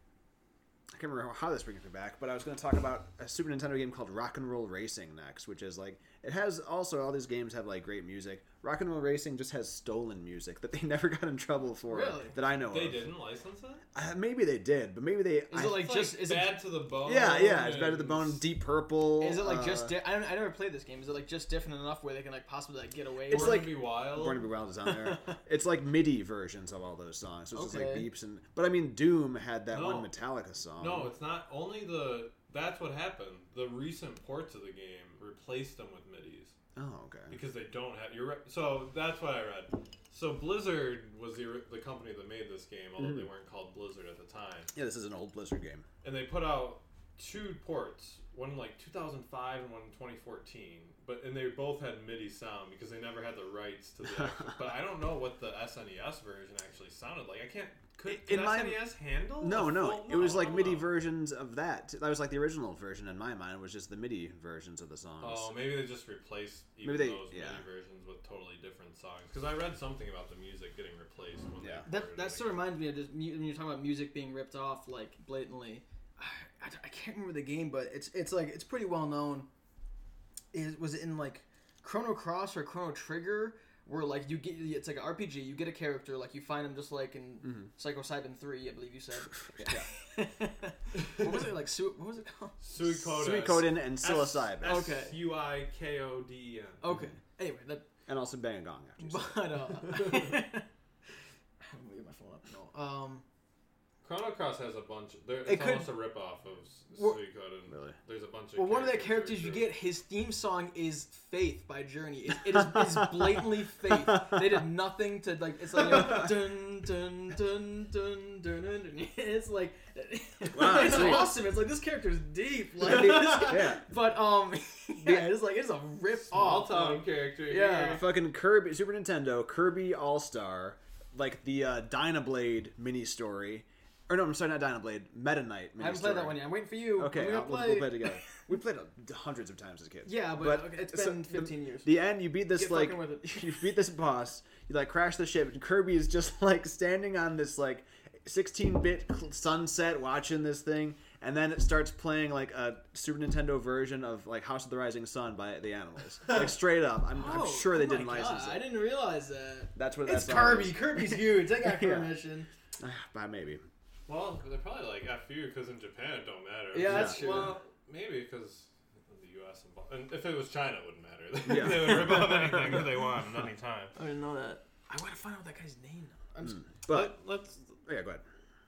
I can't remember how this brings me back, but I was going to talk about a Super Nintendo game called Rock and Roll Racing next, which is like it has also all these games have like great music. Rock and Roll Racing just has stolen music that they never got in trouble for Really? that I know They of. didn't license it? Uh, maybe they did, but maybe they. Is I- it like It's just? like Is Bad it? to the Bone. yeah, yeah, it's Bad to the and- Bone, Deep Purple. Is it like uh, just? Di- I don't. I never played this game. Is it like just different enough where they can like possibly like get away? It's with Born like- to Be Wild. Born to Be Wild is on there. It's like MIDI versions of all those songs, so it's just like Okay. beeps and. But I mean, Doom had that No. one Metallica song. No, it's not. Only the. That's what happened. The recent ports of the game replaced them with MIDIs Oh, okay. because they don't have. You're right. So that's what I read. So Blizzard was the the company that made this game, although Mhm. they weren't called Blizzard at the time. Yeah, this is an old Blizzard game. And they put out two ports, one in like two thousand five and one in twenty fourteen. But and they both had MIDI sound because they never had the rights to the. Actual, but I don't know what the S N E S version actually sounded like. I can't. Could, In could my- S N E S handle? No, a no, full- it was no, like no, MIDI no. versions of that. That was like the original version in my mind. Was just the MIDI versions of the songs. Oh, maybe they just replaced even Maybe they- those yeah. MIDI versions with totally different songs. Because I read something about the music getting replaced when Yeah. they That ported that it sort of again. reminds me of just mu- when you're talking about music being ripped off like blatantly. I, I, I can't remember the game, but it's it's like it's pretty well known. Is was it in like Chrono Cross or Chrono Trigger? Where like you get it's like an R P G, you get a character, like you find him just like in Mhm. Psycho Cyber three, I believe you said. Yeah. What was it like? Su- what was it called? Suikoden. Suikoden and Psilocybin. Okay. S U I K O D E N. Okay. Anyway, that. And also Bang a Gong after you said But uh, I'm gonna get my phone up. No. Um. Chrono Cross has a bunch. There, it's It could- almost a ripoff of S- Well- Suikoden. Really? There's a bunch of. Well, one of the characters characters that you are- get, his theme song is "Faith" by Journey. It, it is it's blatantly Faith. They did nothing to like. It's like you know, dun dun dun dun dun dun. dun. It's like Wow, it's sweet. awesome. It's like this character's deep. Like, this guy- Yeah. But um, yeah, it's like it's a rip Small off. town like- character. Yeah. here. Fucking Kirby, Super Nintendo, Kirby All Star, like the uh, Dynablade mini story. Or no, I'm sorry, not Dynablade, Meta Knight mini I haven't story. played that one yet. I'm waiting for you. Okay, We're I'll, gonna we'll, play. we'll play together. We played it hundreds of times as kids. Yeah, but, But okay, it's so been the- fifteen years. The end, you beat this Get like fucking with it. you beat this boss. You like crash the ship, and Kirby is just like standing on this like sixteen-bit sunset, watching this thing, and then it starts playing like a Super Nintendo version of like House of the Rising Sun by the Animals, like straight up. I'm, I'm Oh, sure they oh my didn't license God, I it. didn't realize that. That's what that It's song Kirby. is. Kirby's huge. They got Yeah. permission. But maybe. Well, they're probably like F you because in Japan it don't matter. Yeah, that's true. Well, maybe because the U S involved. And if it was China, it wouldn't matter. Yeah. They would rip off anything that they want at any time. I didn't know that. I want to find out that guy's name now. I'm s- But Let, let's. yeah, go ahead.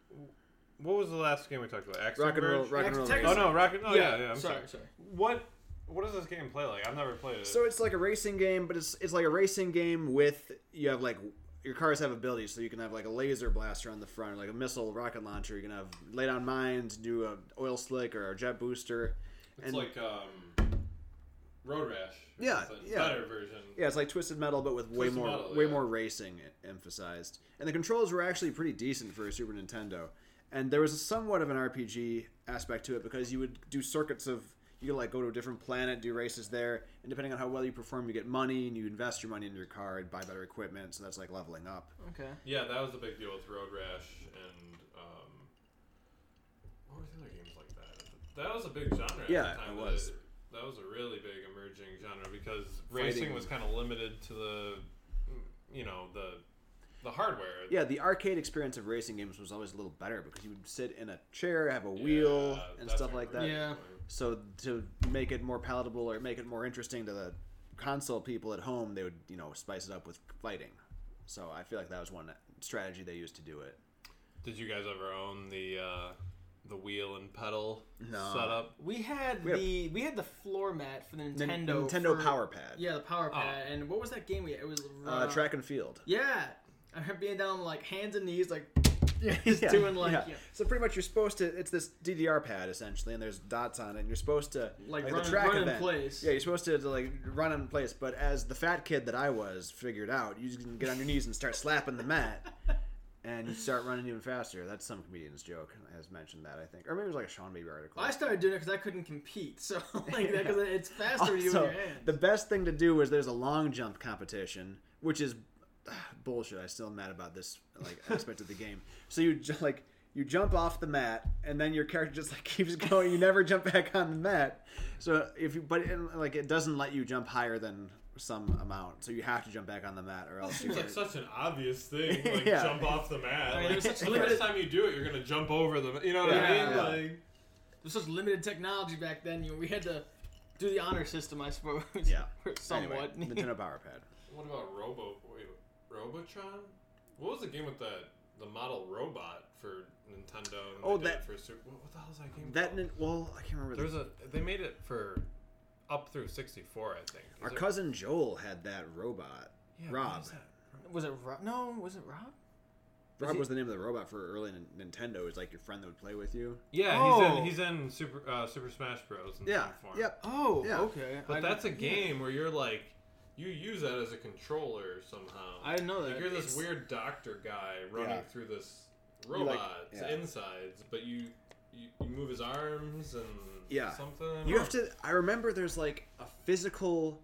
What was the last game we talked about? Axe Rock and roll, Verge? rock and roll. Tech- Racing. Oh no, Rocket. Oh yeah, yeah. I'm sorry, sorry. sorry. What? What does this game play like? I've never played it. So it's like a racing game, but it's it's like a racing game with you have like your cars have abilities, so you can have like a laser blaster on the front, like a missile rocket launcher. You can have lay down mines, do a oil slick or a jet booster. it's and- like um, Road Rash. or Yeah, something. yeah. Better version. Yeah, it's like Twisted Metal, but with way Twisted more Metal, way yeah. more racing emphasized. And the controls were actually pretty decent for a Super Nintendo. And there was a somewhat of an R P G aspect to it because you would do circuits of you could like go to a different planet, do races there, and depending on how well you perform, you get money, and you invest your money in your car and buy better equipment. So that's like leveling up. Okay. Yeah, that was the big deal with Road Rash and um, what were the other games like that? That was a big genre. Yeah, at the time it that was. That was a really big emerging genre because Fighting. racing was kind of limited to the, you know, the the hardware. Yeah, the arcade experience of racing games was always a little better because you would sit in a chair, have a wheel, Yeah, and that's stuff where like we're that. Yeah. going. So to make it more palatable or make it more interesting to the console people at home, they would, you know, spice it up with fighting. So I feel like that was one strategy they used to do it. Did you guys ever own the uh, the wheel and pedal No. setup? We had We have- the we had the floor mat for the Nin- Nintendo. Nintendo for- Power Pad. Yeah, the Power Oh. Pad. And what was that game we had? It was Uh, track and field. Yeah, I remember being down like hands and knees, like just Yeah, doing like yeah. yeah. So pretty much you're supposed to. It's this D D R pad essentially, and there's dots on it. And you're supposed to Like the run- track run in event. place. Yeah, you're supposed to, to like run in place. But as the fat kid that I was figured out, you just can get on your knees and start slapping the mat, and you start running even faster. That's some comedian's joke has mentioned that I think, or maybe it was like a Sean Baby article. I started doing it because I couldn't compete, so like that because it's faster to do with Also, your hands. the best thing to do is there's a long jump competition, which is ah, bullshit. I still am mad about this like aspect of the game. So you ju- like you jump off the mat, and then your character just like keeps going. You never jump back on the mat. So if you but it, like it doesn't let you jump higher than some amount, so you have to jump back on the mat, or else you Seems like get. such an obvious thing. Like Yeah. jump off the mat. I mean, Like, there's such the limited- first time you do it, you're gonna jump over the. You know what Yeah, I mean? yeah. Like, There's such limited technology back then. You know, we had to do the honor system, I suppose. Yeah. somewhat. Anyway, Nintendo Power Pad. what about Robo? Wait, Robotron? What was the game with the the model robot for Nintendo? And Oh, they did that- it for Super, what, what the hell is that game? That called? nin- well, I can't remember. There's The, a they made it for up through sixty-four, I think. Is our it- cousin Joel had that robot. yeah, what Rob. is that? Was it Rob? No, was it Rob? Rob he- was the name of the robot for early Nin- Nintendo. It was like your friend that would play with you. Yeah, Oh. he's in he's in Super uh, Super Smash Bros. In Yeah. some form. Yep. Oh, Yeah. okay. But I that's a didn't- yeah. game where you're like, you use that as a controller somehow. I didn't know that. Like you're this It's- weird doctor guy running Yeah. through this like- robot's yeah. insides, but you, you you move his arms and Yeah. something. You have to. I remember there's like a physical,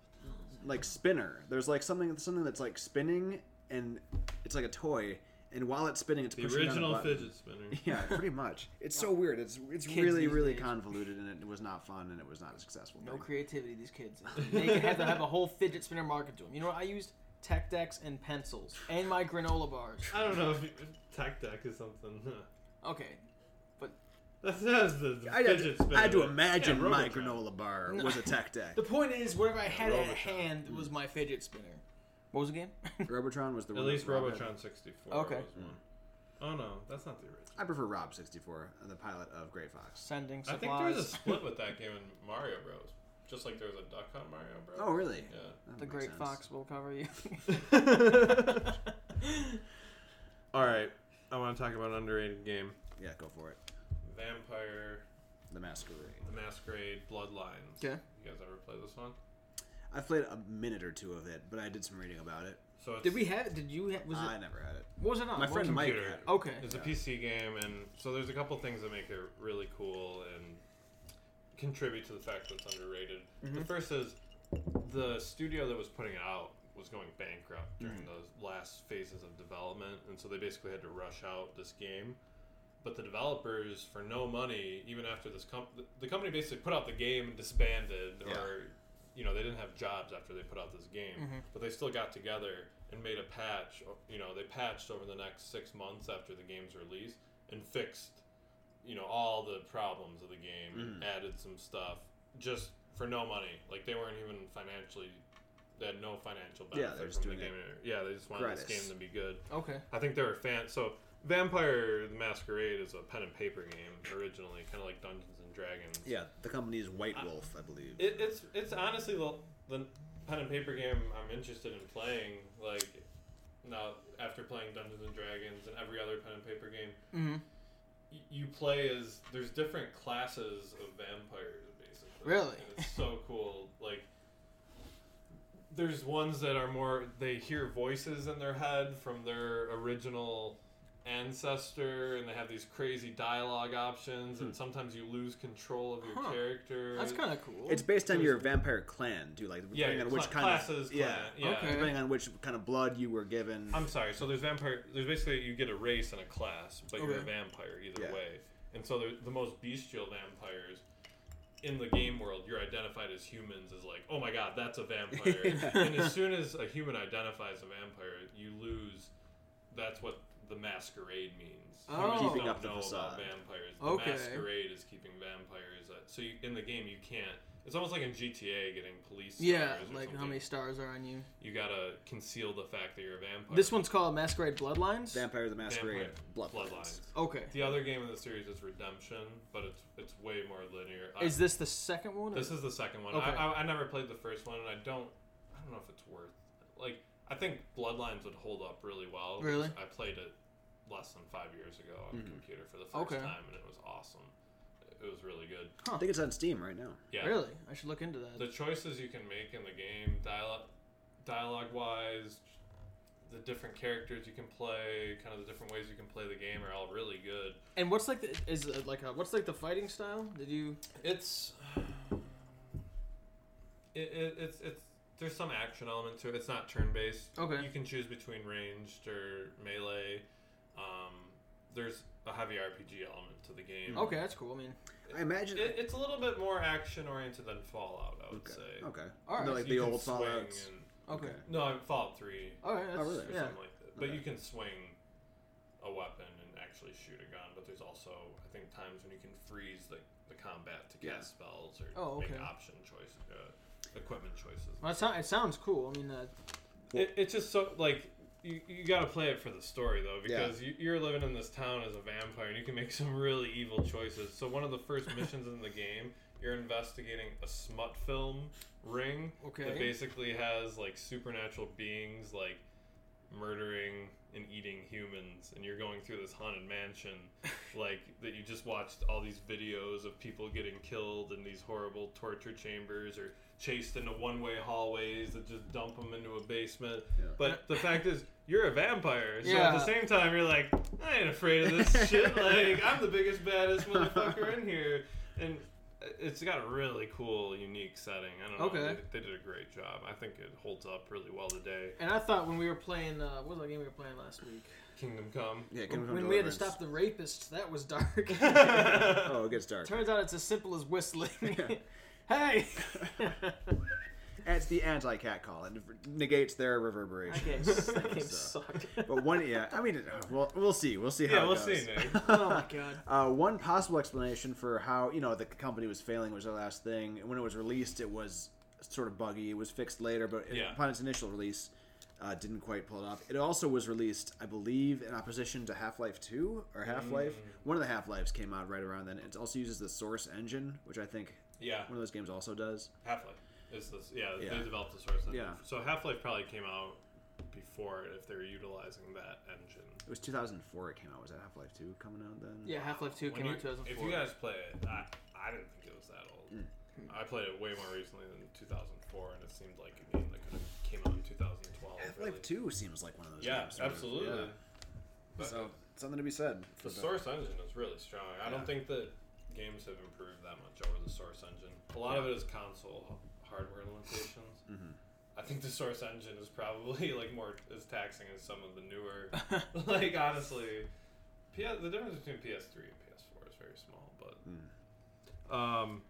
like spinner. There's like something something that's like spinning, and it's like a toy. And while it's spinning, it's the pushing down a original button. fidget spinner. Yeah, pretty much. It's so weird. It's it's Kids really these really days. convoluted, and it was not fun, and it was not a successful. No thing. creativity, these kids. They could have to have a whole fidget spinner market to them. You know what? I used tech decks and pencils and my granola bars. I don't know if you, Tech Deck is something. Okay, That says the I had, fidget to, spinner. I had to imagine Yeah, my Robotron. granola bar No. was a tech deck. the point is, whatever I had at Robotron. hand was my fidget spinner. What was the game? Robotron was the At one least that Rob had. Robotron sixty-four. Okay. Was one. Oh no, that's not the original. I prefer Rob sixty-four, the pilot of Gray Fox. Sending I supplies. think there was a split with that game in Mario Bros. Just like there was a Duck Hunt Mario Bros. Oh, really? Yeah. That The makes Great sense. Fox will cover you. All right, I want to talk about an underrated game: Yeah, go for it. Vampire The Masquerade. the Masquerade Bloodlines. Okay. You guys ever play this one? I've played a minute or two of it, but I did some reading about it. So it's, Did we have? Did you? Have, was it? I never had it. What was it on? My What friend was it- Mike computer. had it. Okay. It's Yeah. a P C game, and so there's a couple things that make it really cool and contribute to the fact that it's underrated. Mm-hmm. The first is the studio that was putting it out was going bankrupt during Mm-hmm. those last phases of development, and so they basically had to rush out this game. But the developers, for no money, even after this, com- the company basically put out the game and disbanded, Yeah. or you know, they didn't have jobs after they put out this game, Mhm. but they still got together and made a patch. You know, they patched over the next six months after the game's release and fixed, you know, all the problems of the game, and Mm. added some stuff just for no money. Like they weren't even financially, they had no financial Yeah, benefit they're just from the doing game. Yeah, they just wanted gratis. this game to be good. Okay. I think they were fans. So Vampire the Masquerade is a pen and paper game originally, kind of like Dungeons and Dragons. Yeah, the company is White Wolf, I believe. It, it's it's honestly the, the pen and paper game I'm interested in playing. Like now, after playing Dungeons and Dragons and every other pen and paper game, Mm-hmm. y- you play as there's different classes of vampires basically. Really? And it's so cool. Like there's ones that are more they hear voices in their head from their original ancestor, and they have these crazy dialogue options, and sometimes you lose control of your Huh. character. That's kind of cool. It's based on your vampire clan, too. Like Yeah, depending your on which cla- kind classes, of yeah, clan, yeah. Okay. depending on which kind of blood you were given. I'm sorry. So there's vampire. There's basically you get a race and a class, but you're a Okay. vampire either Yeah. way. And so the the most bestial vampires in the game world, you're identified as humans as like, oh my god, that's a vampire. And as soon as a human identifies a vampire, you lose. That's what the masquerade means. Oh. Humans Keeping don't up the know facade. about vampires. The Okay. masquerade is keeping vampires. At, so you, in the game, you can't. It's almost like in G T A getting police. Yeah, stars or like how something. many stars are on you? You gotta conceal the fact that you're a vampire. This one's called Masquerade Bloodlines. Vampire the Masquerade Vampire Bloodlines. Bloodlines. Okay. The other game in the series is Redemption, but it's it's way more linear. I- Is this the second one? or- This is the second one. Okay. I, I I never played the first one, and I don't I don't know if it's worth. Like I think Bloodlines would hold up really well. 'cause Really? I played it less than five years ago on the Mhm. computer for the first Okay. time, and it was awesome. It was really good. I think it's on Steam right now. Yeah. Really? I should look into that. The choices you can make in the game, dialogue, dialogue wise, the different characters you can play, kind of the different ways you can play the game are all really good. And what's like the is it like a, what's like the fighting style? Did you? It's it, it it's it's there's some action element to it. It's not turn based. Okay. You can choose between ranged or melee. Um, there's a heavy R P G element to the game. Okay, that's cool. I mean, I imagine. It, it's a little bit more action oriented than Fallout, I would okay. say. Okay. All right. No, like You the can old swing Fallouts. and- okay. Okay. no, Fallout three. All right. That's, Oh, really? Or Yeah. something like that. But Okay. you can swing a weapon and actually shoot a gun. But there's also, I think, times when you can freeze the, the combat to Yeah. cast spells or Oh, make okay. option choices, uh, equipment choices. Well, it, sound, it sounds cool. I mean, uh, It, it's just so like you, you got to play it for the story though, Yeah. because you, you're living in this town as a vampire and you can make some really evil choices. So one of the first missions in the game, you're investigating a smut film ring Okay. that basically has like supernatural beings like murdering and eating humans, and you're going through this haunted mansion like that you just watched all these videos of people getting killed in these horrible torture chambers or chased into one-way hallways that just dump them into a basement. Yeah. But the fact is, you're a vampire, so at Yeah. the same time, you're like, I ain't afraid of this shit. Like, I'm the biggest, baddest motherfucker in here, and it's got a really cool, unique setting. I don't know. Okay. They, they did a great job. I think it holds up really well today. and I thought when we were playing, uh, what was that game we were playing last week? Kingdom Come. Yeah. Kingdom Come When we had to Deliverance. stop the rapists, that was dark. Oh, it gets dark. Turns out it's as simple as whistling. Hey. It's the anti-cat call. It negates their reverberation. That game, that game So- sucked. But one, yeah, I mean, uh, we'll we'll see. We'll see how Yeah, it we'll goes. see, Nick. Oh my god. Uh, one possible explanation for how you know the company was failing was their last thing. When it was released, it was sort of buggy. It was fixed later, but it, Yeah. upon its initial release, uh, didn't quite pull it off. It also was released, I believe, in opposition to Half-Life two or Half-Life. Mm. One of the Half-Lives came out right around then. It also uses the Source engine, which I think Yeah, one of those games also does. Half-Life. Is this, yeah, Yeah. they developed the source engine. Yeah. So Half-Life probably came out before it if they were utilizing that engine. It was two thousand four. It came out. Was that Half-Life two coming out then? Yeah, Half-Life two When came you- out in two thousand four. If you guys play it, I, I didn't think it was that old. Mm. I played it way more recently than two thousand four, and it seemed like a game that could have came out in two thousand twelve. Half-Life two seems like one of those Yeah, games. sort of. absolutely. Yeah. But So something to be said. for the source engine is really strong. I don't Yeah. think that games have improved that much over the source engine. A lot of it is console h- hardware limitations. Mhm. I think the source engine is probably like more as taxing as some of the newer. Like honestly, P S, the difference between P S three and P S four is very small. But Mm. um,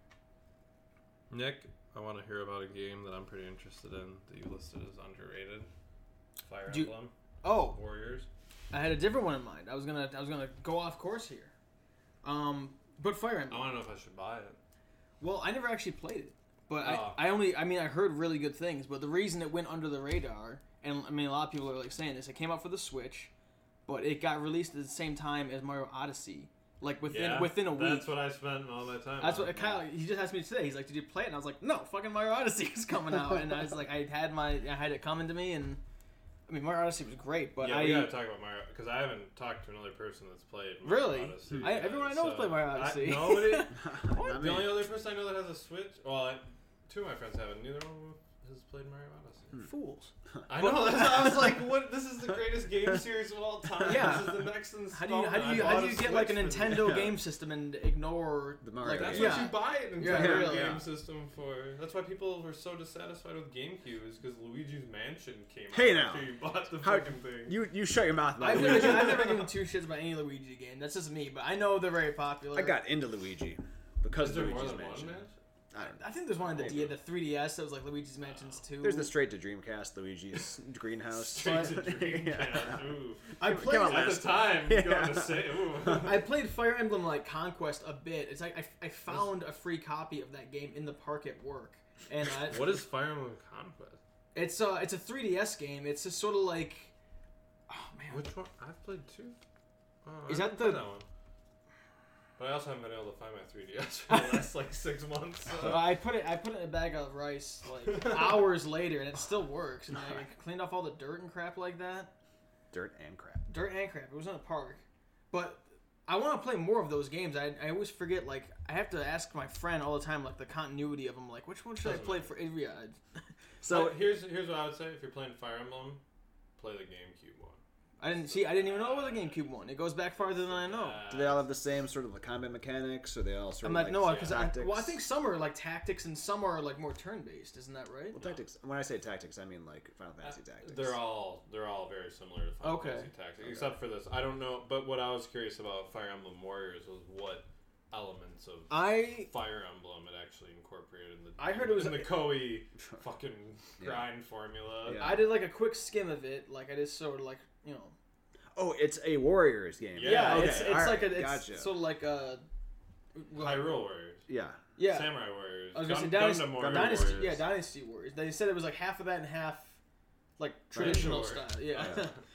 Nick, I want to hear about a game that I'm pretty interested in that you listed as underrated. Fire Do you- Emblem Oh, Warriors. I had a different one in mind. I was gonna I was gonna go off course here. Um, but Fire I Emblem. want to know if I should buy it. Well, I never actually played it, but Oh. I, I only I mean I heard really good things. But the reason it went under the radar, and I mean a lot of people are like saying this, it came out for the Switch, but it got released at the same time as Mario Odyssey, like within Yeah, within a week. That's what I spent all my time. That's on. what Kyle. He just asked me today. He's like, "Did you play it?" And I was like, "No, fucking Mario Odyssey is coming out." And I was like, "I had my, I had it coming to me." And I mean, Mario Odyssey was great, but yeah, I we gotta talk about Mario because I haven't talked to another person that's played Mario Really? Odyssey. I- everyone I know has played Mario Odyssey. I, nobody. Not the me. only other person I know that has a Switch. Well, I, two of my friends have it. Neither one of them has played Mario Odyssey. fools. I know. That's why I was like, "What? This is the greatest game series of all time. Yeah. This is the next How do you installment. how do you I how bought do you a get like a Switch for Nintendo this." game system and ignore The Mario like That's Yeah. what you buy a Yeah, Nintendo really. game Yeah. system for. That's why people were so dissatisfied with GameCube is because Luigi's Mansion came Hey, out now. after you bought the How- fucking thing. You you shut your mouth about I've never, Luigi. I've never given two shits about any Luigi game. That's just me, but I know they're very popular. I got into Luigi because Is of there more Luigi's than one Mansion. match? I don't know. I think there's one on the, Maybe. D- the three D S that was like Luigi's Mansions two. There's the straight to Dreamcast Luigi's Greenhouse. Straight to But- Dreamcast. Yeah. Ooh. I played. Come on, At the last- time, Yeah. going to say, ooh. I played Fire Emblem like Conquest a bit. It's like I, I found a free copy of that game in the park at work, and I, What is Fire Emblem Conquest? it's uh it's a three D S game. It's just sort of like, oh man, Which one? I've played two. Oh, Is I that haven't played the- that one? But I also haven't been able to find my three D S for the last like six months. So. I put it I put it in a bag of rice like hours later, and it still works. And I cleaned off all the dirt and crap like that. Dirt and crap. Dirt and crap. It was in a park, but I want to play more of those games. I, I always forget. Like I have to ask my friend all the time, like the continuity of them. Like which one should Doesn't I play matter. for? Yeah. So But here's here's what I would say: if you're playing Fire Emblem, play the GameCube one. I didn't see. I didn't even know about the GameCube one. It goes back farther than I know. do they all have the same sort of combat mechanics, or they all sort I'm of like, like no, because I, tactics? well, I think some are like tactics and some are like more turn-based. Isn't that right? Well, tactics. When I say tactics, I mean like Final Fantasy tactics. They're all they're all very similar to Final Okay. Fantasy Tactics, Okay. except for this. I don't know, but what I was curious about Fire Emblem Warriors was what elements of I Fire Emblem it actually incorporated in the. I heard it was- in the Koei fucking Yeah. grind formula. Yeah. I did like a quick skim of it. Like I just sort of like you know. Oh, it's a Warriors game. Yeah, Yeah, okay, it's it's all like right, a it's gotcha. sort of like a. Hyrule Warriors, Yeah. Yeah. Samurai Warriors, I was gonna say Gund- Dynasty, Gundam Warriors. Dynasty, yeah, Dynasty Warriors. They said it was like half of that and half, like traditional sure. style. Yeah.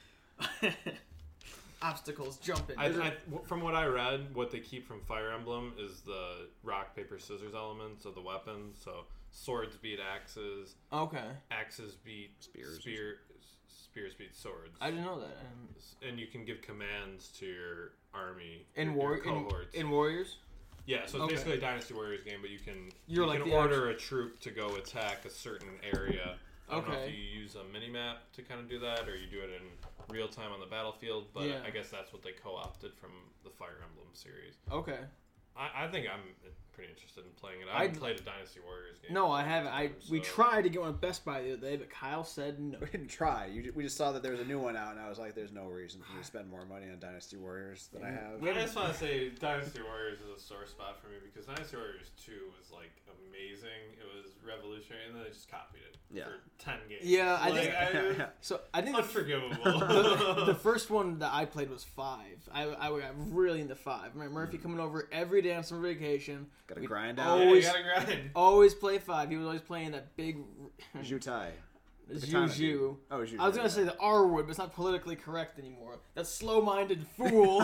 Obstacles, jumping. I, I, from what I read, what they keep from Fire Emblem is the rock paper scissors elements of the weapons. So swords beat axes, okay. axes beat Spears. spear, spears beat swords. I didn't know that. I didn't- and you can give commands to your army In your, war your in, cohorts. in Warriors. yeah, so it's Okay. basically a Dynasty Warriors game, but you can You're you like can the order a troop to go attack a certain area. I don't know Okay. if you use a mini map to kind of do that, or you do it in real time on the battlefield. But Yeah. I guess that's what they co-opted from the Fire Emblem series. Okay. I, I think I'm pretty interested in playing it. I haven't I'd- played a Dynasty Warriors game. No, in a I long haven't. I time, we so- tried to get one at Best Buy the other day, but Kyle said no. We didn't try. You, ju- we just saw that there was a new one out, and I was like, "There's no reason for me to spend more money on Dynasty Warriors than I have." I just want to say Dynasty Warriors is a sore spot for me because Dynasty Warriors two was like amazing. It was revolutionary, and then they just copied it Yeah. for ten games. Yeah, I like, think- I, Yeah. So I think the, unforgivable. the, the first one that I played was five. I, I got really into five. I remember Murphy coming over every day on summer vacation. Gotta We'd grind yeah, out. you always- gotta grind. Always play five. He was always playing that big Jutai. Juju. Oh, Juju. I was gonna say the R word, but it's not politically correct anymore. That slow-minded fool,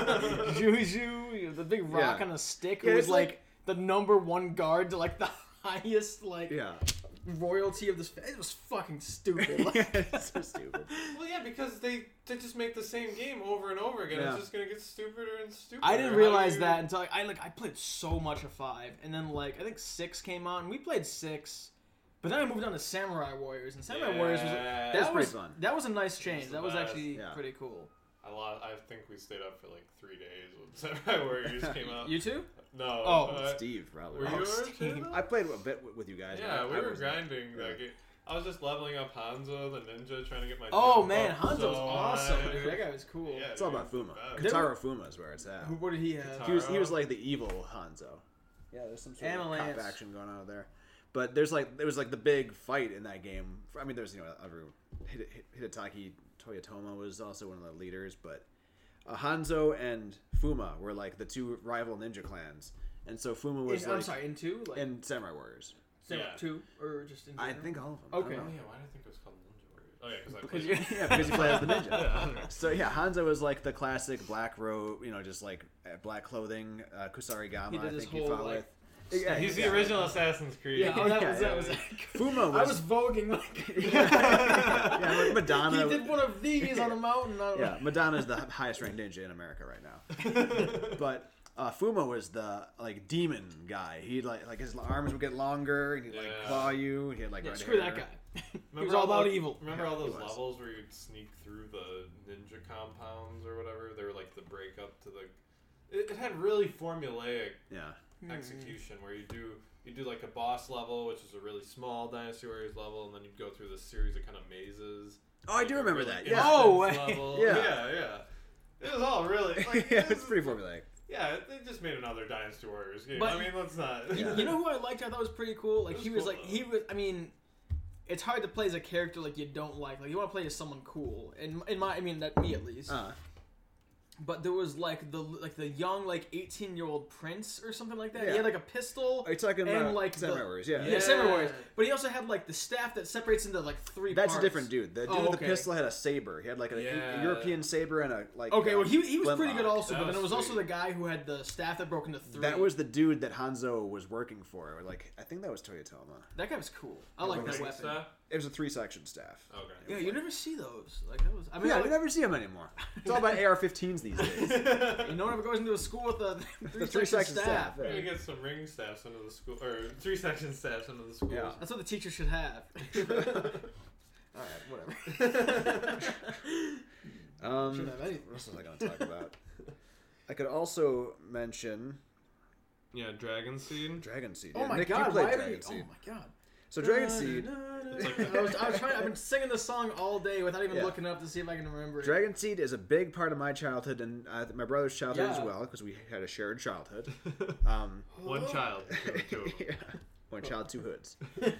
Juju, the big rock Yeah. on a stick, Yeah, who was it's like, like- the number one guard to like the highest like Yeah. royalty of this. It was fucking stupid. Like, It's so stupid. Well, yeah, because they, they just make the same game over and over again. Yeah. It's just gonna get stupider and stupider. I didn't How do realize you- that until like, I like I played so much of five, and then like I think six came out, and we played six. But then I moved on to Samurai Warriors, and Samurai Yeah. Warriors was That that was was pretty fun. that was a nice change. the That was best. actually Yeah. pretty cool. I lot. I think we stayed up for like three days when Samurai Warriors came out. You too? No. Oh, uh, Steve, probably. Were you Oh, yours Steve. too? I played a bit with- with you guys. Yeah, but we I were was- grinding yeah. that game. I was just leveling up Hanzo, the ninja, trying to get my. Oh jump man, up Hanzo's so awesome, high. dude. That guy was cool. Yeah, It's all dude, about he's Fuma. the best. Katara Fuma is where it's at. Who, what did he have? He was he was Katara. like the evil Hanzo. Yeah, there's some sort of Avalanche. cop action going on there. But there's like there was like the big fight in that game. I mean, there's you know other Hide- Hidetaki Toyotomi was also one of the leaders, but uh, Hanzo and Fuma were like the two rival ninja clans, and so Fuma was In- like I'm sorry, in two, like in Samurai Warriors. Samurai Yeah. two, or just in. I general? think all of them. I don't Okay. Oh know. yeah, why did I think it was called Ninja Warriors? Oh yeah, because I Because played. you- Yeah, because you play as the ninja. Yeah. So yeah, Hanzo was like the classic black robe, you know, just like uh, black clothing. Uh, Kusarigama, He did I his think you whole, fought like, with. Yeah, He's the yeah. original Assassin's Creed. Yeah, oh, that Yeah, was that yeah. was. Fuma I was. was voguing like. yeah, like Madonna. He did one of these on a mountain. I don't Yeah, know. Madonna is the highest ranked ninja in America right now. But uh, Fuma was the like demon guy. He like like his arms would get longer and he'd like Yeah. claw you. He had like Yeah, red screw hair. that guy. he Remember was all about the- evil. Remember all Yeah, he those was. levels where you'd sneak through the ninja compounds or whatever? They were like the break up to the. It, it had really formulaic Yeah. execution where you do you do like a boss level, which is a really small Dynasty Warriors level, and then you'd go through this series of kind of mazes. Oh, I Like do a remember really that. intense Yeah. Oh, way. level. Yeah. yeah, yeah. It was all really. Like, yeah, it it's was- pretty formulaic. Yeah, they just made another Dynasty Warriors game. But- I mean, let's not. You, you know who I liked? I thought was pretty cool. Like It was he was cool, like though. he was. I mean, it's hard to play as a character like you don't like. Like you want to play as someone cool. In in my, I mean, that me at least. Uh, But there was like the like the young like eighteen year old prince or something like that. Yeah. He had like a pistol. are you talking And, about like, Samurai the- Warriors? Yeah. Yeah, Yeah. Samurai Warriors. But he also had like the staff that separates into like three. That's parts. a different dude. The dude Oh, with okay. the pistol had a saber. He had like a, Yeah. a European saber and a like. Okay, uh, well he, he was pretty good flintlock. also, That but then it was was also sweet. the guy who had the staff that broke into three. That was the dude that Hanzo was working for. Or like I think that was Toyotoma. that guy was cool. I like that Ring weapon. staff? It was a three section staff. Okay. Yeah, you never see those. Like that was. I mean, Yeah, like, you never see them anymore. It's all about A R fifteens these days. no one ever goes into a school with a three, The three section section staff. We're yeah. gonna get some ring staffs into the school, or three section staffs into the schools. Yeah. That's what the teacher should have. All right, whatever. Um, Shouldn't have anything. what else was I going to talk about? I could also mention Yeah, Dragon Seed. Dragon Seed. Oh Yeah, my Nick, you god! played Why have Dragon you? Seed. Oh my god! So Dragon Seed, I was, I was trying. I've been singing this song all day without even Yeah. looking up to see if I can remember it. Dragon Seed is a big part of my childhood and uh, my brother's childhood as Yeah. well because we had a shared childhood. Um, One child. Two, two. yeah. One child, two hoods.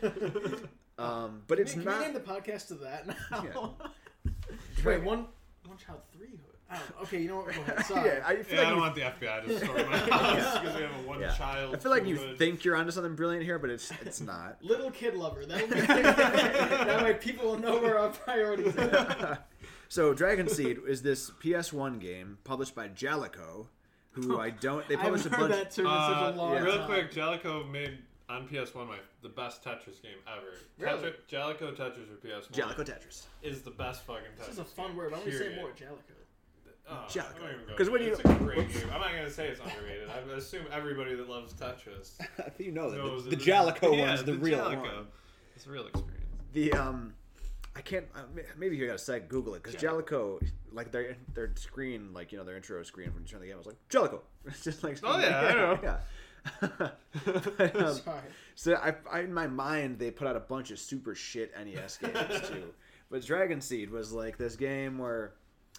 Um, but it's can we, not. can we name the podcast to that now? Yeah. Wait, Dragon- one, one child, three hood. Oh, okay, you know what? Go ahead. Sorry. Yeah, I feel Yeah, I like don't you, want the F B I to storm my house because we have a one yeah. child. I feel like you hood. think you're onto something brilliant here, but it's it's not. Little kid lover. That'll be, that way people will know where our priorities are. So Dragon Seed is this P S one game published by Jalico, who I don't. They I haven't published a heard bunch. that term in Uh, such a long yeah. Real time. quick, Jalico made on P S one my the best Tetris game ever. Really? Tetris, Jalico Tetris for P S one Jalico Tetris. is the best fucking Tetris. This is a fun game, word. Why don't we say period. more? Jalico. Oh, Jalico. I'm not even going 'Cause to. when you- It's a great game. I'm not going to say it's underrated. I assume everybody that loves Tetris I think you know that knows the, that the this- Jalico yeah, one's the, real Jalico. one. It's a real experience. The um, I can't. Uh, ma- maybe you got to sec Google it because Jalico, like their their screen, like you know their intro screen when you turn the game, was like Jalico. It's just like Oh, yeah, I know. Yeah. But, um, Sorry. so I, I, in my mind, they put out a bunch of super shit N E S games too. But Dragon Seed was like this game where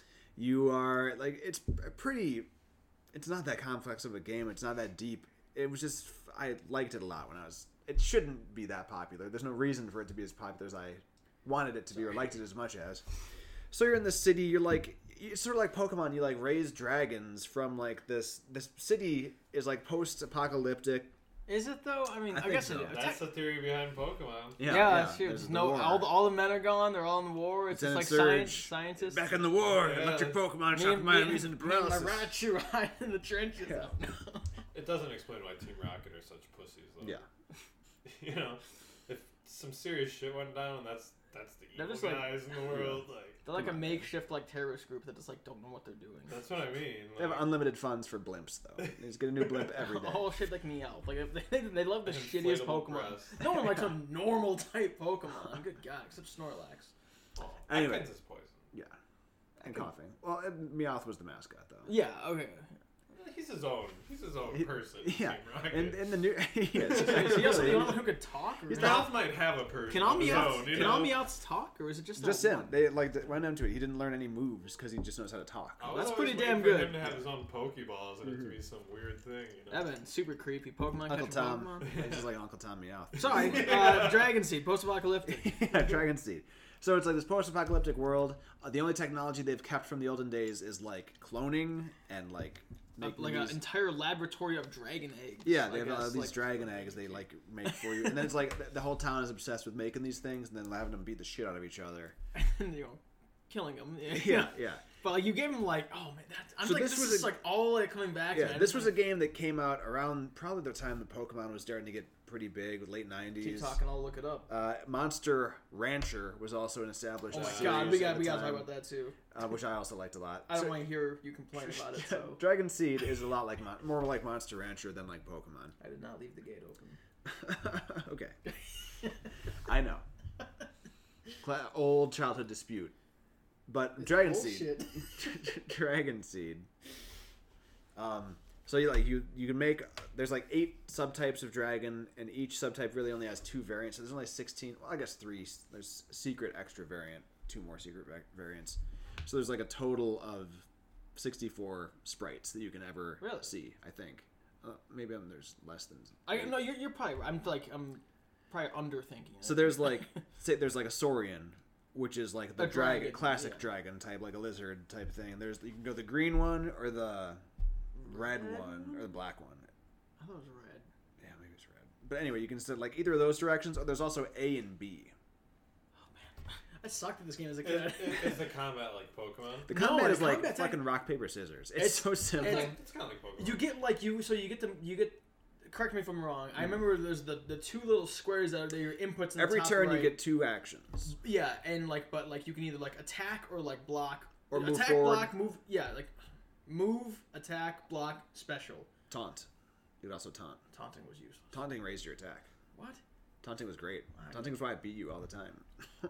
you are like it's a pretty. It's not that complex of a game. It's not that deep. It was just I liked it a lot when I was. It shouldn't be that popular. There's no reason for it to be as popular as I wanted it to be or liked it as much as. So you're in the city. You're like it's sort of like Pokemon. You like raise dragons from like this. This city is like post-apocalyptic. Is it though? I mean, I I, think guess so. it is. That's the theory behind Pokemon. Yeah, that's true. there's There's the no war. all the all the men are gone. They're all in the war. It's, It's just an like surge. science, scientists. Back in the war, Yeah. electric Pokemon Me shock and- my me enemies and- into me and paralysis. My Raichu hide in the trenches. Yeah. Oh, no. It doesn't explain why Team Rocket are such pussies, though. Yeah. You know, if some serious shit went down, that's that's the They're evil just like- guys in the world. Like, They're like a makeshift like terrorist group that just like don't know what they're doing. that's what I mean. They have Like, unlimited funds for blimps, though. They just get a new blimp every day. Oh shit, like Meowth. Like if they, they love the An shittiest inflatable Pokemon. breast. No one likes a normal type Pokemon. Good God, except Snorlax. oh, Anyway. Ekans is poison. Yeah. And coughing. Well, and Meowth was the mascot, though. Yeah. Okay. He's his own. He's his own He- person. Yeah. Team Rocket. And in the new, yes, Is he also the only one who could talk? Or He's is not- Meowth might have a person. Can all of his Meowths, own, you can know? all Meowths talk, or is it just just that him. one? They like went into it. He didn't learn any moves because he just knows how to talk. I was That's always pretty waiting damn for good. him to have his own Pokeballs and it to be some weird thing, you know. That'd been super creepy. Pokemon Uncle catching Tom. Pokemon. He's just like Uncle Tom Meowth. Sorry, uh, Dragon Seed, post-apocalyptic. Yeah, Dragon Seed. So it's like this post-apocalyptic world. Uh, the only technology they've kept from the olden days is like cloning and like Uh, making like an these- entire laboratory of dragon eggs. Yeah, I they have uh, guess, these like- dragon eggs they like make for you, and then it's like the, the whole town is obsessed with making these things, and then having them beat the shit out of each other. and, you know, killing them. Yeah, yeah, But like you gave him like, oh man, that's, I'm So like this this, was is a- like all like coming back. to yeah. me. I This just was a game that came out around probably the time that Pokemon was starting to get pretty big, late keep nineties. talking. I'll look it up. Uh, Monster Rancher was also an established Oh my series god, we at got the we got to time, talk about that too. uh, which I also liked a lot. I don't So- want to hear you complain about it. So Dragon Seed is a lot like Mon- more like Monster Rancher than like Pokemon. I did not leave the gate open. Okay, I know. Cla- old childhood dispute, but Dragon Seed, Bullshit. Dragon Seed. Um, so you like you you can make there's like eight subtypes of dragon, and each subtype really only has two variants. So there's only sixteen. Well, I guess three. There's secret extra variant, two more secret va- variants. So there's like a total of sixty-four sprites that you can ever Really? see. I think uh, maybe I'm, there's less than. I no, you're you're probably. I'm like I'm probably underthinking it. So there's like say there's like a Saurian, which is like the A dragon, dragon, classic yeah. dragon type, like a lizard type thing. There's you can go the green one or the red, Red one or the black one. I thought it was red. Yeah, maybe it's red. But anyway, you can set like either of those directions, or there's also A and B. I sucked at this game as a Is, kid. is, is the combat like Pokemon? The No, combat the is like combat's fucking like- rock paper scissors. It's, It's- so simple. it's- It's kind of like Pokemon. You get like you so you get the you get. Correct me if I'm wrong. I remember there's the, the two little squares that are your inputs. In the Every top turn right. you get two actions. Yeah, and like but like you can either like attack or like block Or move attack, forward. block, move. Yeah, like move, attack, block, special. Taunt. You could also taunt. Taunting was useless. Taunting raised your attack. What? Taunting was great. Why? Taunting was why I beat you all the time.